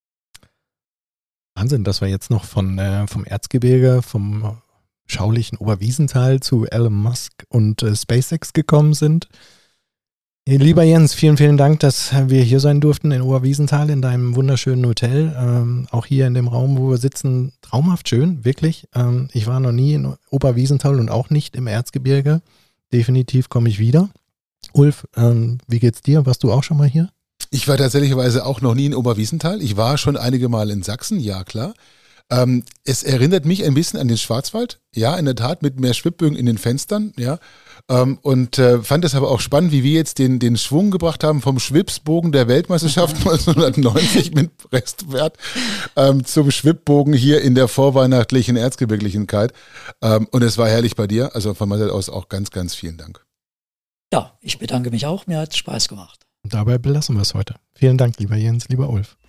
Speaker 3: Wahnsinn, dass wir jetzt noch vom Erzgebirge, vom schaulichen Oberwiesenthal zu Elon Musk und SpaceX gekommen sind. Lieber Jens, vielen, vielen Dank, dass wir hier sein durften in Oberwiesenthal in deinem wunderschönen Hotel. Auch hier in dem Raum, wo wir sitzen, traumhaft schön, wirklich. Ich war noch nie in Oberwiesenthal und auch nicht im Erzgebirge. Definitiv komme ich wieder. Ulf, wie geht's dir? Warst du auch schon mal hier?
Speaker 1: Ich war tatsächlicherweise auch noch nie in Oberwiesenthal. Ich war schon einige Mal in Sachsen, ja klar. Es erinnert mich ein bisschen an den Schwarzwald, ja, in der Tat, mit mehr Schwibbögen in den Fenstern, ja. Und fand es aber auch spannend, wie wir jetzt den Schwung gebracht haben vom Schwibsbogen der Weltmeisterschaft 1990 mit Restwert zum Schwibbogen hier in der vorweihnachtlichen Erzgebirglichkeit. Und es war herrlich bei dir. Also von meiner Seite aus auch ganz, ganz vielen Dank.
Speaker 2: Ja, ich bedanke mich auch. Mir hat es Spaß gemacht.
Speaker 3: Dabei belassen wir es heute. Vielen Dank, lieber Jens, lieber Ulf.